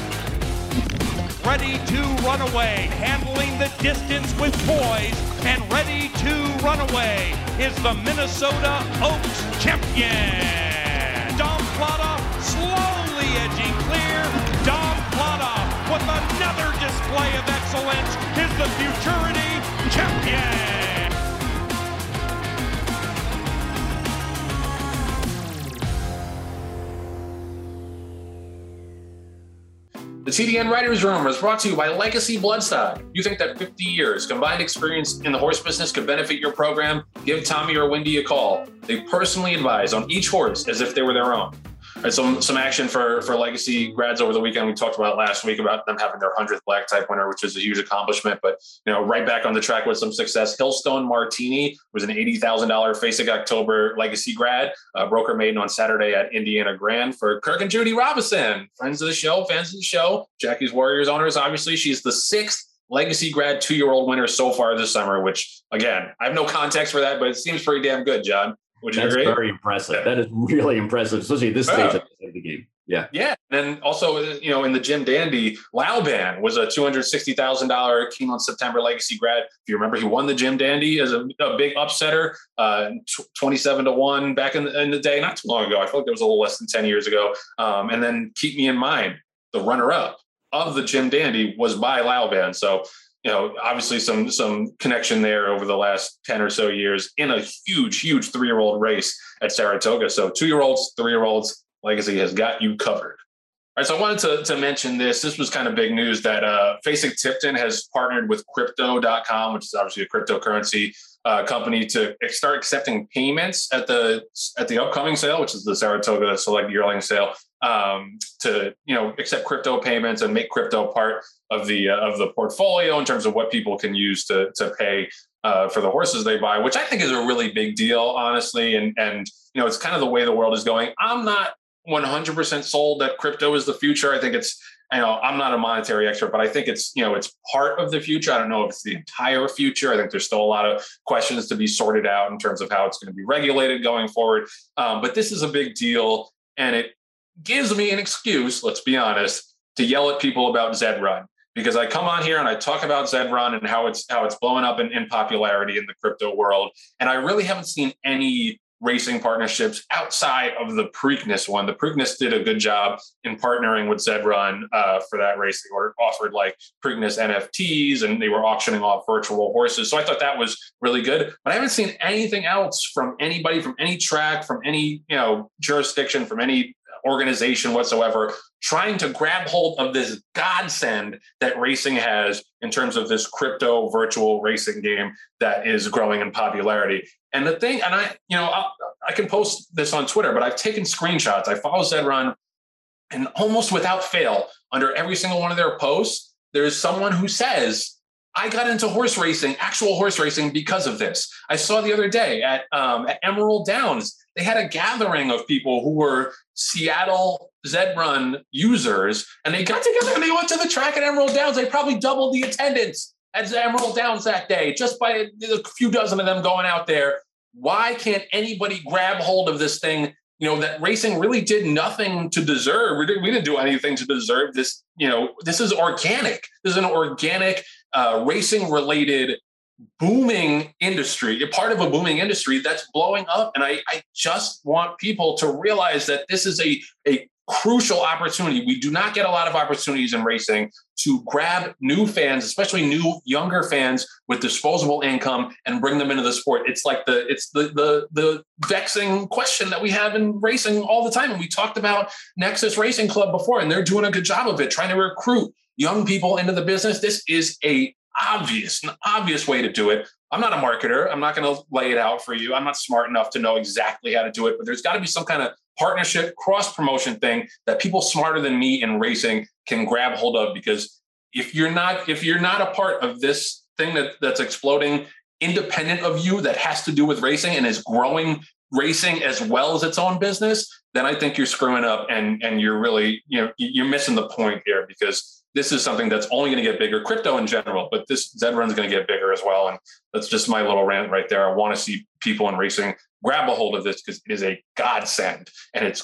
Ready to run away, handling the distance with poise, and ready to run away is the Minnesota Oaks champion. Dom Plata slowly edging clear. Dom Plata with another display of excellence is the Futurity champion. The TDN Writers Room is brought to you by Legacy Bloodstock. You think that 50 years combined experience in the horse business could benefit your program? Give Tommy or Wendy a call. They personally advise on each horse as if they were their own. All right, some action for Legacy grads over the weekend. We talked about last week about them having their 100th black type winner, which is a huge accomplishment, but right back on the track with some success. Hillstone Martini was an $80,000 Facing October Legacy grad, broke her maiden on Saturday at Indiana Grand for Kirk and Judy Robinson, friends of the show, fans of the show, Jackie's Warriors owners. Obviously, she's the 6th Legacy grad 2-year-old winner so far this summer, which again, I have no context for that, but it seems pretty damn good, John. Would you agree? That's very impressive. Yeah. That is really impressive, especially at this stage of the game. Yeah. Yeah. And then also, in the Jim Dandy, Lauban was a $260,000 Keeneland September Legacy grad. If you remember, he won the Jim Dandy as a big upsetter, 27-1 back in the day, not too long ago. I feel like that was a little less than 10 years ago. And then Keep Me in Mind, the runner-up of the Jim Dandy, was by Lauban. So, obviously some connection there over the last 10 or so years in a huge 3-year-old race at Saratoga. So 2-year-olds, 3-year-olds, Legacy has got you covered. All right, so I wanted to mention this. This was kind of big news that Facing Tipton has partnered with Crypto.com, which is obviously a cryptocurrency company, to start accepting payments at the upcoming sale, which is the Saratoga Select Yearling Sale, to accept crypto payments and make crypto part of the portfolio in terms of what people can use to pay for the horses they buy, which I think is a really big deal, honestly. And it's kind of the way the world is going. I'm not 100% sold that crypto is the future. I think it's, I'm not a monetary expert, but I think it's part of the future. I don't know if it's the entire future. I think there's still a lot of questions to be sorted out in terms of how it's going to be regulated going forward. But this is a big deal, and it gives me an excuse, let's be honest, to yell at people about Zed Run, because I come on here and I talk about Zed Run and how it's blowing up in popularity in the crypto world. And I really haven't seen any racing partnerships outside of the Preakness one. The Preakness did a good job in partnering with Zed Run for that race. They offered like Preakness NFTs, and they were auctioning off virtual horses. So I thought that was really good. But I haven't seen anything else from anybody, from any track, from any jurisdiction, from any organization whatsoever, trying to grab hold of this godsend that racing has in terms of this crypto virtual racing game that is growing in popularity. And the thing, and I can post this on Twitter, but I've taken screenshots. I follow Zed Run, and almost without fail, under every single one of their posts, there's someone who says, I got into horse racing, actual horse racing, because of this. I saw the other day at Emerald Downs, they had a gathering of people who were Seattle Zed Run users, and they got together and they went to the track at Emerald Downs. They probably doubled the attendance at Emerald Downs that day, just by a few dozen of them going out there. Why can't anybody grab hold of this thing? That racing really did nothing to deserve. We didn't do anything to deserve this. This is organic. This is an organic racing related booming industry, a part of a booming industry that's blowing up. And I just want people to realize that this is a crucial opportunity. We do not get a lot of opportunities in racing to grab new fans, especially new younger fans with disposable income, and bring them into the sport. It's like the vexing question that we have in racing all the time. And we talked about Nexus Racing Club before, and they're doing a good job of it, trying to recruit young people into the business. This is an obvious way to do it. I'm not a marketer. I'm not going to lay it out for you. I'm not smart enough to know exactly how to do it, but there's got to be some kind of partnership, cross-promotion thing that people smarter than me in racing can grab hold of. Because if you're not a part of this thing that's exploding independent of you, that has to do with racing and is growing racing as well as its own business, then I think you're screwing up, and you're really, you're missing the point here, because this is something that's only going to get bigger, crypto in general, but this Zed Run's going to get bigger as well. And that's just my little rant right there. I want to see people in racing grab a hold of this, because it is a godsend, and it's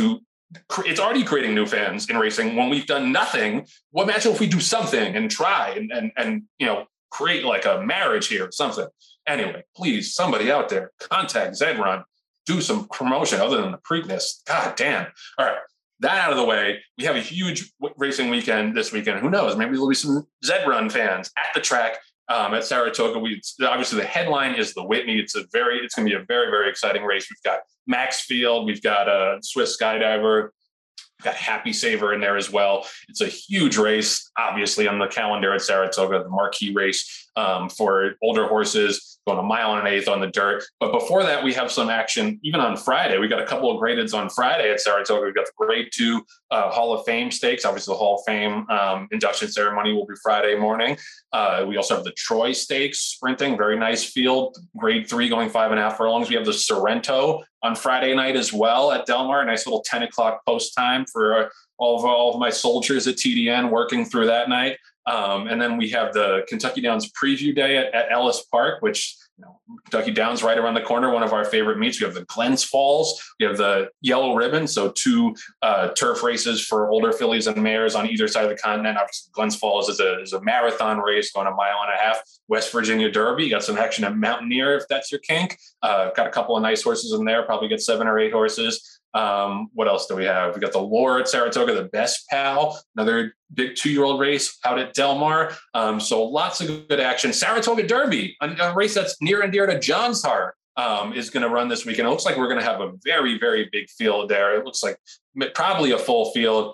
already creating new fans in racing when we've done nothing. What imagine if we do something and try and create like a marriage here or something. Anyway, please, somebody out there, contact Zed Run, do some promotion other than the Preakness. God damn. All right. That out of the way, we have a huge racing weekend this weekend. Who knows? Maybe there'll be some Zed Run fans at the track at Saratoga. Obviously the headline is the Whitney. It's going to be a very, very exciting race. We've got Max Field, we've got a Swiss Skydiver, we've got Happy Saver in there as well. It's a huge race, obviously, on the calendar at Saratoga, the marquee race for older horses, going 1.125 miles on the dirt. But before that, we have some action even on Friday. We got a couple of gradeds on Friday at Saratoga. We've got the Grade 2 Hall of Fame Stakes. Obviously, the Hall of Fame induction ceremony will be Friday morning. We also have the Troy Stakes sprinting, very nice field. Grade 3 going 5.5 furlongs. We have the Sorrento on Friday night as well at Del Mar. Nice little 10 o'clock post time for all of my soldiers at TDN working through that night. And then we have the Kentucky Downs preview day at Ellis Park, which, Kentucky Downs right around the corner, one of our favorite meets. We have the Glens Falls, we have the Yellow Ribbon, so 2 turf races for older fillies and mares on either side of the continent. Obviously, Glens Falls is a marathon race going 1.5 miles. West Virginia Derby, you got some action at Mountaineer if that's your kink. Got a couple of nice horses in there, probably get 7 or 8 horses. What else do we have? We got the Lure at Saratoga, the Best Pal, another big 2-year-old race out at Del Mar. So lots of good action. Saratoga Derby, a race that's near and dear to John's heart, is going to run this weekend. It looks like we're going to have a very, very big field there. It looks like probably a full field.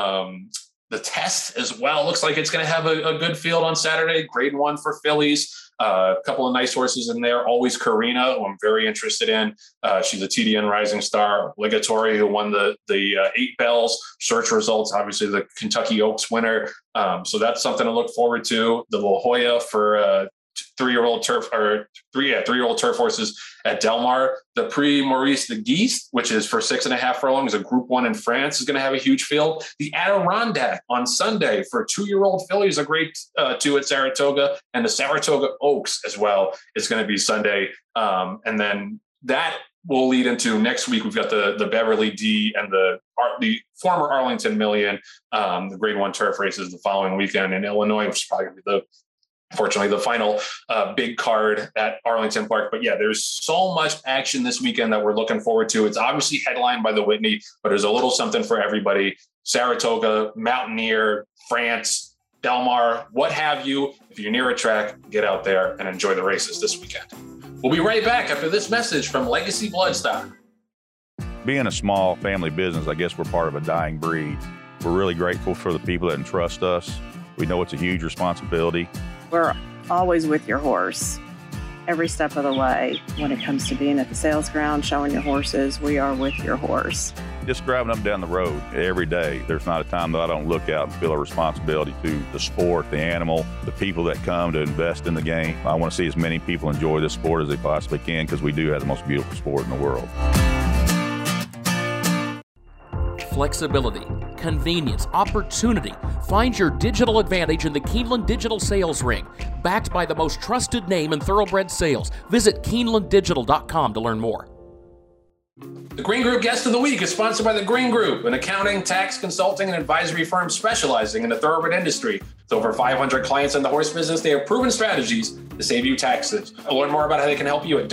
The Test as well looks like it's going to have a good field on Saturday. Grade 1 for fillies. A couple of nice horses in there. Always Karina, who I'm very interested in. She's a TDN Rising Star. Obligatory, who won the 8 Bells. Search Results, obviously the Kentucky Oaks winner. So that's something to look forward to. The La Jolla for 3-year-old turf or 3-year-old turf horses at Del Mar. The Prix Maurice de Guise, which is for 6.5 furlongs, a Group 1 in France, is going to have a huge field. The Adirondack on Sunday for 2-year-old fillies, a Grade 2 at Saratoga, and the Saratoga Oaks as well is going to be Sunday. And then that will lead into next week. We've got the Beverly D and the former Arlington Million, the Grade 1 turf races the following weekend in Illinois, which is probably going to be unfortunately, the final big card at Arlington Park. But yeah, there's so much action this weekend that we're looking forward to. It's obviously headlined by the Whitney, but there's a little something for everybody. Saratoga, Mountaineer, France, Del Mar, what have you. If you're near a track, get out there and enjoy the races this weekend. We'll be right back after this message from Legacy Bloodstock. Being a small family business, I guess we're part of a dying breed. We're really grateful for the people that entrust us. We know it's a huge responsibility. We're always with your horse every step of the way. When it comes to being at the sales ground, showing your horses, we are with your horse. Just driving up and down the road every day, there's not a time that I don't look out and feel a responsibility to the sport, the animal, the people that come to invest in the game. I want to see as many people enjoy this sport as they possibly can, because we do have the most beautiful sport in the world. Flexibility, convenience, opportunity. Find your digital advantage in the Keeneland Digital Sales Ring. Backed by the most trusted name in thoroughbred sales. Visit KeenelandDigital.com to learn more. The Green Group Guest of the Week is sponsored by the Green Group, an accounting, tax, consulting, and advisory firm specializing in the thoroughbred industry. With over 500 clients in the horse business, they have proven strategies to save you taxes. Learn more about how they can help you at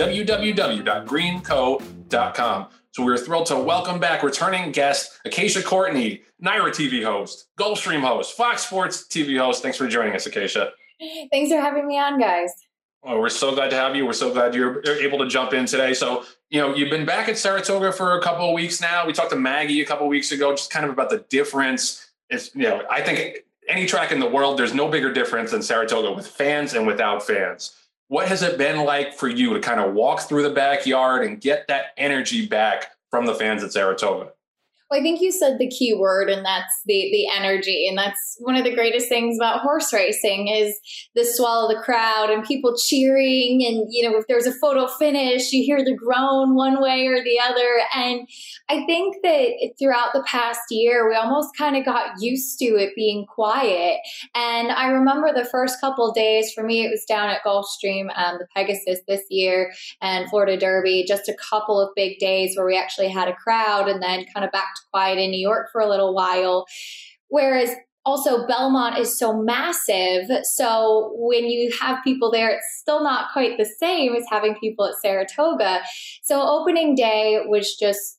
www.greenco.com. So we're thrilled to welcome back returning guest, Acacia Courtney, Naira TV host, Gulfstream host, Fox Sports TV host. Thanks for joining us, Acacia. Thanks for having me on, guys. Well, we're so glad to have you. We're so glad you're able to jump in today. So, you've been back at Saratoga for a couple of weeks now. We talked to Maggie a couple of weeks ago, just kind of about the difference. It's, I think any track in the world, there's no bigger difference than Saratoga with fans and without fans. What has it been like for you to kind of walk through the backyard and get that energy back from the fans at Saratoga? Well, I think you said the key word, and that's the energy. And that's one of the greatest things about horse racing is the swell of the crowd and people cheering. And, if there's a photo finish, you hear the groan one way or the other. And I think that throughout the past year, we almost kind of got used to it being quiet. And I remember the first couple of days, for me, it was down at Gulfstream, the Pegasus this year, and Florida Derby, just a couple of big days where we actually had a crowd, and then kind of back to quiet in New York for a little while. Whereas also Belmont is so massive. So when you have people there, it's still not quite the same as having people at Saratoga. So opening day was just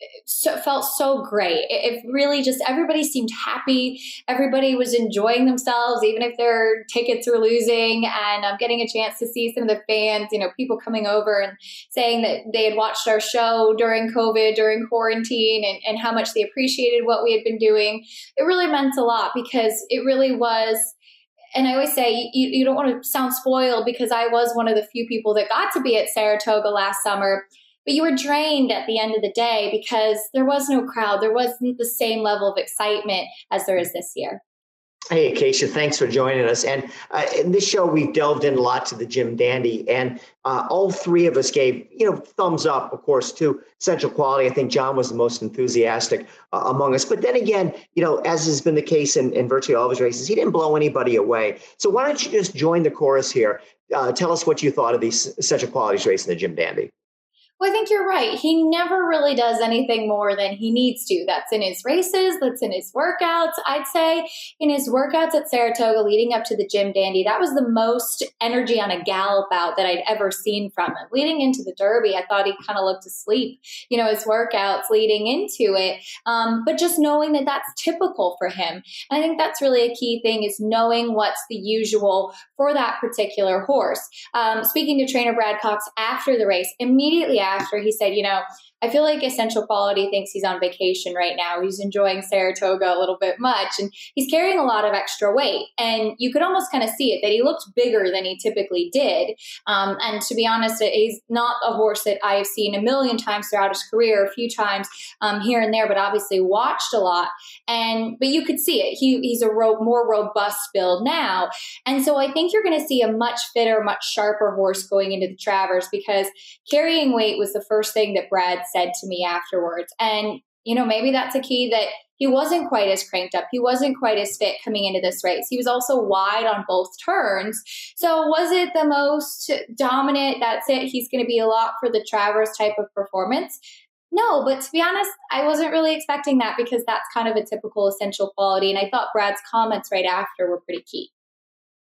felt so great. It really just, everybody seemed happy. Everybody was enjoying themselves, even if their tickets were losing. And I'm getting a chance to see some of the fans, people coming over and saying that they had watched our show during COVID, during quarantine, and how much they appreciated what we had been doing. It really meant a lot, because it really was. And I always say, you don't want to sound spoiled, because I was one of the few people that got to be at Saratoga last summer. But you were drained at the end of the day because there was no crowd. There wasn't the same level of excitement as there is this year. Hey, Acacia, thanks for joining us. And in this show, we've delved in a lot to the Jim Dandy, and all three of us gave, thumbs up, of course, to Essential Quality. I think John was the most enthusiastic among us. But then again, as has been the case in virtually all of his races, he didn't blow anybody away. So why don't you just join the chorus here? Tell us what you thought of these Essential Qualities race in the Jim Dandy. Well, I think you're right. He never really does anything more than he needs to. That's in his races. That's in his workouts. I'd say in his workouts at Saratoga leading up to the Jim Dandy, that was the most energy on a gallop out that I'd ever seen from him. Leading into the Derby, I thought he kind of looked asleep, his workouts leading into it. But just knowing that that's typical for him. And I think that's really a key thing, is knowing what's the usual for that particular horse. Speaking to trainer Brad Cox after the race, immediately after, he said, I feel like Essential Quality thinks he's on vacation right now. He's enjoying Saratoga a little bit much, and he's carrying a lot of extra weight. And you could almost kind of see it, that he looked bigger than he typically did. And to be honest, he's not a horse that I have seen a million times throughout his career, a few times here and there, but obviously watched a lot. But you could see it. He's a more robust build now. And so I think you're going to see a much fitter, much sharper horse going into the Travers, because carrying weight was the first thing that Brad said to me afterwards. And, maybe that's a key, that he wasn't quite as cranked up. He wasn't quite as fit coming into this race. He was also wide on both turns. So was it the most dominant, that's it, he's going to be a lot for the Travers type of performance? No, but to be honest, I wasn't really expecting that, because that's kind of a typical Essential Quality. And I thought Brad's comments right after were pretty key.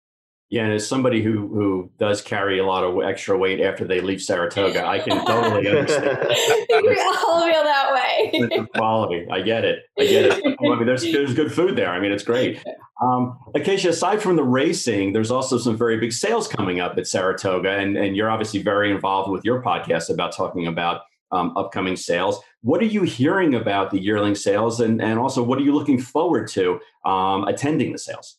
Yeah, and as somebody who does carry a lot of extra weight after they leave Saratoga, I can totally understand. We all feel that way. Quality, I get it. I mean, there's good food there. I mean, it's great. Acacia, aside from the racing, there's also some very big sales coming up at Saratoga, and you're obviously very involved with your podcast about talking about upcoming sales. What are you hearing about the yearling sales, and also what are you looking forward to attending the sales?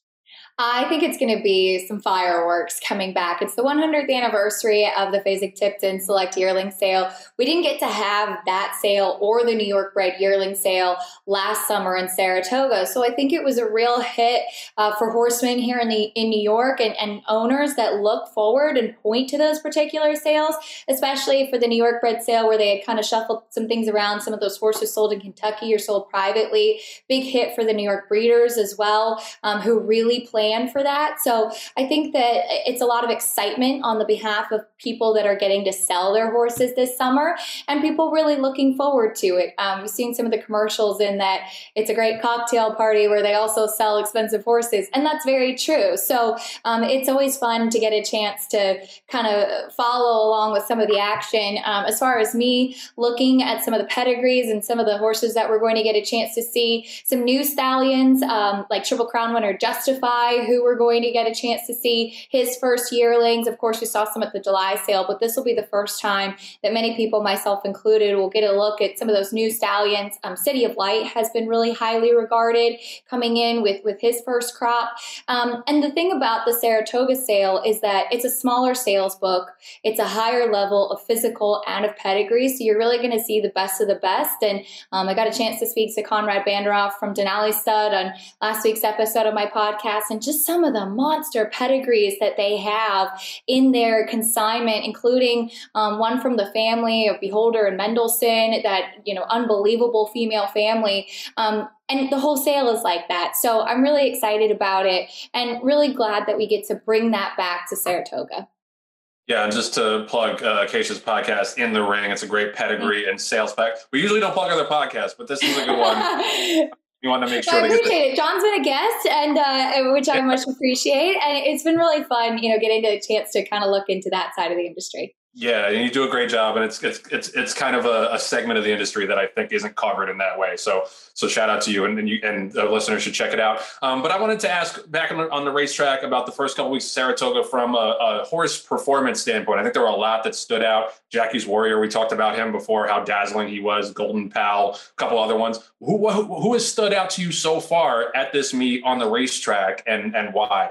I think it's going to be some fireworks coming back. It's the 100th anniversary of the Fasig-Tipton Select Yearling Sale. We didn't get to have that sale or the New York Bred Yearling Sale last summer in Saratoga. So I think it was a real hit for horsemen here in New York and owners that look forward and point to those particular sales, especially for the New York Bred Sale where they had kind of shuffled some things around. Some of those horses sold in Kentucky or sold privately. Big hit for the New York breeders as well, who really planned for that. So I think that it's a lot of excitement on the behalf of people that are getting to sell their horses this summer and people really looking forward to it. We've seen some of the commercials in that it's a great cocktail party where they also sell expensive horses. And that's very true. So it's always fun to get a chance to kind of follow along with some of the action. As far as me looking at some of the pedigrees and some of the horses that we're going to get a chance to see, some new stallions like Triple Crown winner Justify, who we're going to get a chance to see his first yearlings. Of course, we saw some at the July sale, but this will be the first time that many people, myself included, will get a look at some of those new stallions. City of Light has been really highly regarded coming in with his first crop. And the thing about the Saratoga sale is that it's a smaller sales book. It's a higher level of physical and of pedigree. So you're really going to see the best of the best. And I got a chance to speak to Conrad Banderoff from Denali Stud on last week's episode of my podcast, and just some of the monster pedigrees that they have in their consignment, including one from the family of Beholder and Mendelssohn, that, unbelievable female family. And the whole sale is like that. So I'm really excited about it and really glad that we get to bring that back to Saratoga. Yeah, and just to plug Acacia's podcast, In the Ring, it's a great pedigree and sales pack. We usually don't plug other podcasts, but this is a good one. You want to make sure. I appreciate it. John's been a guest, and which I much appreciate, and it's been really fun, getting the chance to kind of look into that side of the industry. Yeah, and you do a great job, and it's kind of a segment of the industry that I think isn't covered in that way. So shout out to you, and the listeners should check it out. But I wanted to ask back on the racetrack about the first couple weeks of Saratoga from a horse performance standpoint. I think there were a lot that stood out. Jackie's Warrior, we talked about him before, how dazzling he was. Golden Pal, a couple other ones. Who has stood out to you so far at this meet on the racetrack, and why?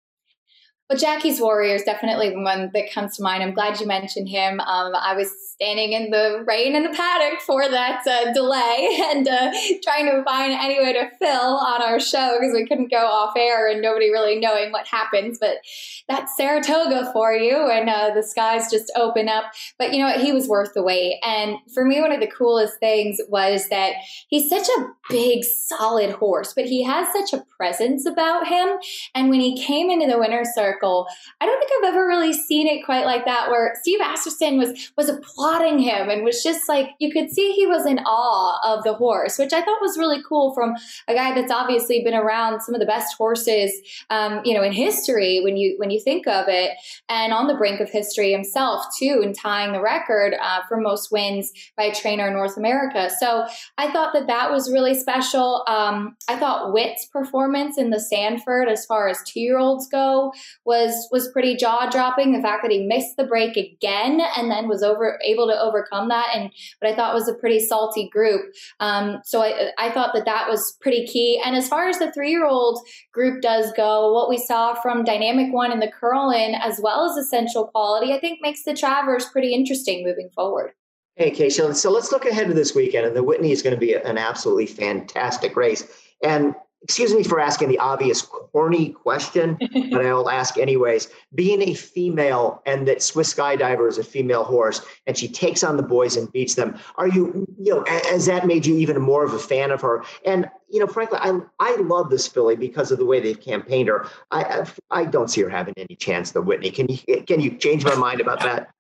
Well, Jackie's Warrior is definitely the one that comes to mind. I'm glad you mentioned him. I was standing in the rain in the paddock for that delay and trying to find any way to fill on our show because we couldn't go off air and nobody really knowing what happens. But that's Saratoga for you, and the skies just open up. But you know what? He was worth the wait. And for me, one of the coolest things was that he's such a big, solid horse, but he has such a presence about him. And when he came into the winner's circle, I don't think I've ever really seen it quite like that, where Steve Asterson was applauding him and was just like, you could see he was in awe of the horse, which I thought was really cool from a guy that's obviously been around some of the best horses, in history when you think of it, and on the brink of history himself too, and tying the record for most wins by a trainer in North America. So I thought that was really special. I thought Witt's performance in the Sanford, as far as 2-year-olds go, was pretty jaw-dropping. The fact that he missed the break again and then was able to overcome that, and what I thought was a pretty salty group. So I thought that was pretty key. And as far as the 3-year-old group does go, what we saw from Dynamic One and the Curlin, as well as Essential Quality, I think makes the Travers pretty interesting moving forward. Hey, Keisha, so let's look ahead to this weekend, and the Whitney is going to be an absolutely fantastic race. And excuse me for asking the obvious corny question, but I'll ask anyways. Being a female, and that Swiss Skydiver is a female horse, and she takes on the boys and beats them, are you has that made you even more of a fan of her? And frankly, I love this filly because of the way they've campaigned her. I don't see her having any chance, the Whitney. Can you change my mind about that?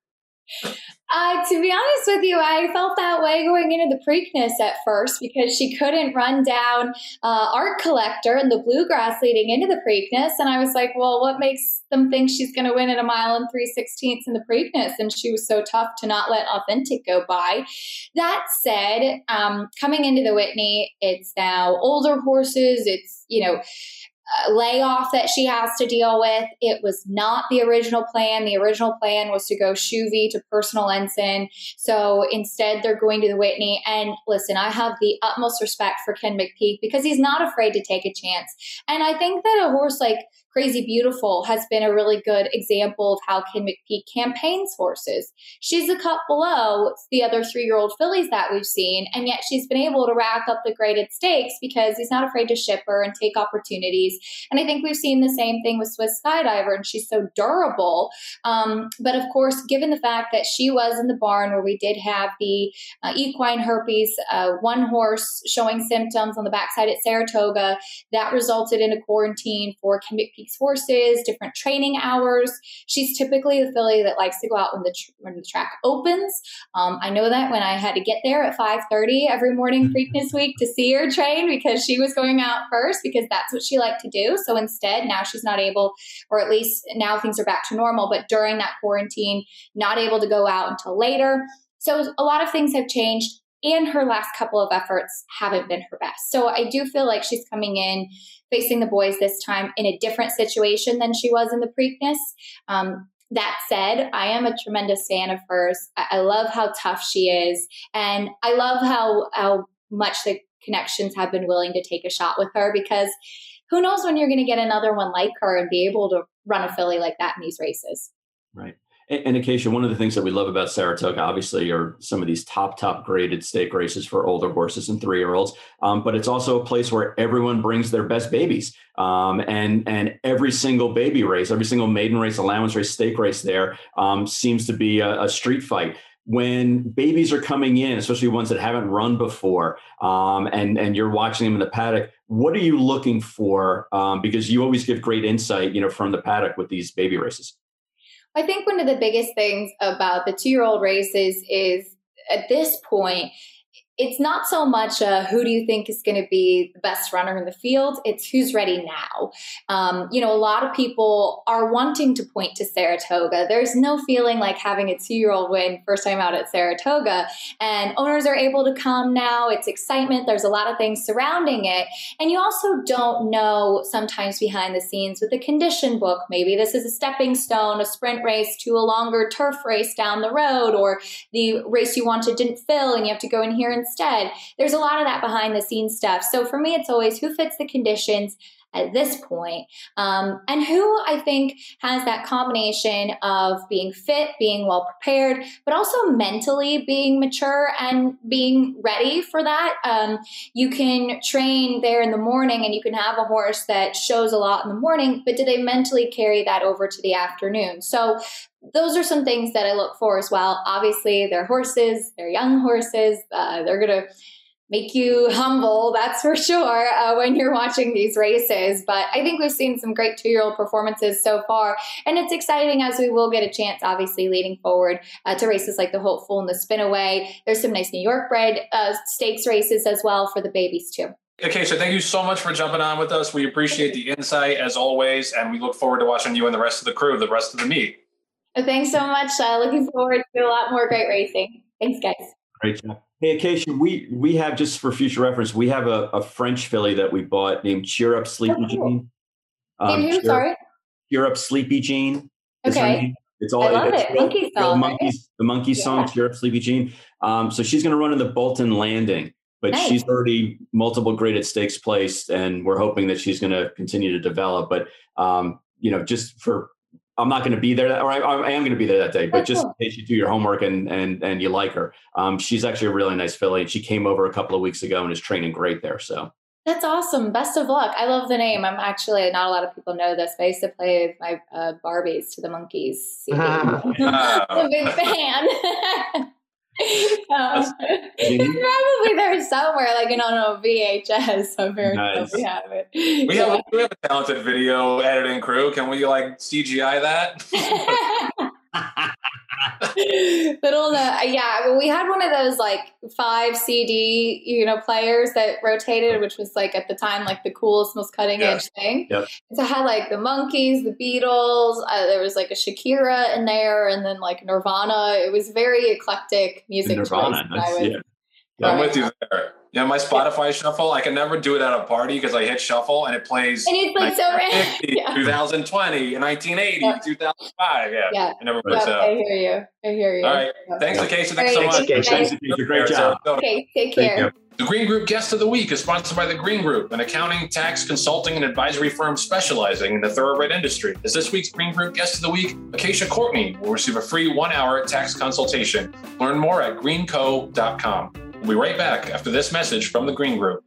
To be honest with you, I felt that way going into the Preakness at first because she couldn't run down Art Collector and the Bluegrass leading into the Preakness. And I was like, well, what makes them think she's going to win at 1 3/16 in the Preakness? And she was so tough to not let Authentic go by. That said, coming into the Whitney, it's now older horses. It's, layoff that she has to deal with. It was not the original plan. The original plan was to go Shuvi to Personal Ensign. So instead, they're going to the Whitney. And listen, I have the utmost respect for Ken McPeek because he's not afraid to take a chance. And I think that a horse like Crazy Beautiful has been a really good example of how Ken McPeek campaigns horses. She's a cut below the other 3-year-old fillies that we've seen, and yet she's been able to rack up the graded stakes because he's not afraid to ship her and take opportunities. And I think we've seen the same thing with Swiss Skydiver, and she's so durable. But of course, given the fact that she was in the barn where we did have the equine herpes, one horse showing symptoms on the backside at Saratoga, that resulted in a quarantine for Ken McPeek horses, different training hours. She's typically the filly that likes to go out when the track opens. I know that when I had to get there at 5:30 every morning Preakness week to see her train because she was going out first because that's what she liked to do. So instead, now she's not able, or at least now things are back to normal, but during that quarantine, not able to go out until later. So a lot of things have changed. And her last couple of efforts haven't been her best. So I do feel like she's coming in facing the boys this time in a different situation than she was in the Preakness. That said, I am a tremendous fan of hers. I love how tough she is. And I love how much the connections have been willing to take a shot with her because who knows when you're going to get another one like her and be able to run a filly like that in these races. Right. And Acacia, one of the things that we love about Saratoga, obviously, are some of these top graded stake races for older horses and 3-year-olds. But it's also a place where everyone brings their best babies. And every single baby race, every single maiden race, allowance race, stake race there seems to be a street fight. When babies are coming in, especially ones that haven't run before, and you're watching them in the paddock, what are you looking for? Because you always give great insight, from the paddock with these baby races. I think one of the biggest things about the 2-year-old races is at this point, it's not so much who do you think is going to be the best runner in the field. It's who's ready now. A lot of people are wanting to point to Saratoga. There's no feeling like having a 2-year-old win first time out at Saratoga. And owners are able to come now. It's excitement. There's a lot of things surrounding it. And you also don't know sometimes behind the scenes with the condition book. Maybe this is a stepping stone, a sprint race to a longer turf race down the road, or the race you wanted didn't fill and you have to go in here instead. There's a lot of that behind the scenes stuff. So for me, it's always who fits the conditions at this point, and who I think has that combination of being fit, being well prepared, but also mentally being mature and being ready for that. You can train there in the morning and you can have a horse that shows a lot in the morning, but do they mentally carry that over to the afternoon? So those are some things that I look for as well. Obviously, they're horses, they're young horses. They're going to make you humble, that's for sure, when you're watching these races. But I think we've seen some great 2-year-old performances so far. And it's exciting as we will get a chance, obviously, leading forward to races like the Hopeful and the Spinaway. There's some nice New York bred stakes races as well for the babies, too. Okay, so thank you so much for jumping on with us. We appreciate the insight, as always, and we look forward to watching you and the rest of the crew, the rest of the meet. Thanks so much. Looking forward to a lot more great racing. Thanks, guys. Great job. Hey, Acacia, we have, just for future reference, we have a French filly that we bought named Cheer Up Sleepy Jean. Named who, sorry? Cheer Up Sleepy Jean. Okay. It's all, I love it. Monkey song, the monkey song, Cheer Up Sleepy Jean. So she's going to run in the Bolton Landing, but she's already multiple graded stakes placed, and we're hoping that she's going to continue to develop. But, just for, I'm not going to be there, or I am going to be there that day, but just in case you do your homework and you like her. She's actually a really nice filly, and she came over a couple of weeks ago and is training great there. So that's awesome. Best of luck. I love the name. I'm actually, not a lot of people know this, but I used to play with my Barbies to the Monkees. I'm a big fan. It's probably there somewhere, like on a VHS. So very nice. We have it. We have a talented video editing crew. Can we CGI that? Yeah, we had one of those like 5 CD, players that rotated, which was like at the time like the coolest, most cutting edge thing. Yep. So it had like the Monkees, the Beatles. There was like a Shakira in there, and then like Nirvana. It was very eclectic music. Nirvana, I'm with you there. Yeah, my Spotify shuffle, I can never do it at a party because I hit shuffle and it plays and it's like so random. 2020, 1980, 2005. Yeah. I never puts out. I hear you. All right. Thanks, Acacia. Thanks so much. Thanks, great job. Okay, take care. The Green Group Guest of the Week is sponsored by The Green Group, an accounting, tax, consulting, and advisory firm specializing in the thoroughbred industry. As this week's Green Group Guest of the Week, Acacia Courtney will receive a free 1-hour tax consultation. Learn more at greenco.com. We'll be right back after this message from The Green Group.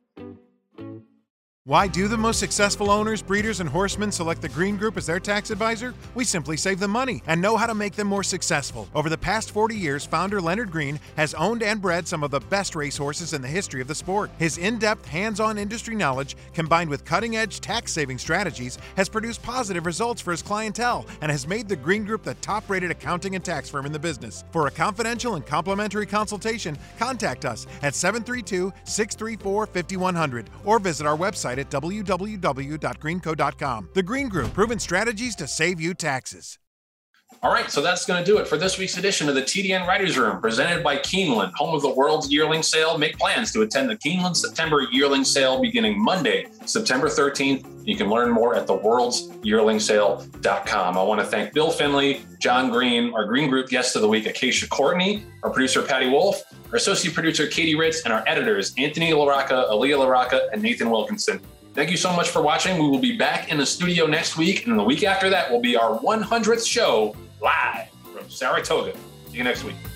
Why do the most successful owners, breeders, and horsemen select the Green Group as their tax advisor? We simply save them money and know how to make them more successful. Over the past 40 years, founder Leonard Green has owned and bred some of the best racehorses in the history of the sport. His in-depth, hands-on industry knowledge, combined with cutting-edge tax-saving strategies, has produced positive results for his clientele and has made the Green Group the top-rated accounting and tax firm in the business. For a confidential and complimentary consultation, contact us at 732-634-5100 or visit our website at www.greenco.com. The Green Group, proven strategies to save you taxes. All right, so that's going to do it for this week's edition of the TDN Writers Room, presented by Keeneland, home of the world's yearling sale. Make plans to attend the Keeneland September yearling sale beginning Monday, September 13th. You can learn more at theworldsyearlingsale.com. I want to thank Bill Finley, John Green, our Green Group Guest of the Week, Acacia Courtney, our producer, Patty Wolf, our associate producer, Katie Ritz, and our editors, Anthony LaRocca, Aaliyah LaRocca, and Nathan Wilkinson. Thank you so much for watching. We will be back in the studio next week, and the week after that will be our 100th show live from Saratoga. See you next week.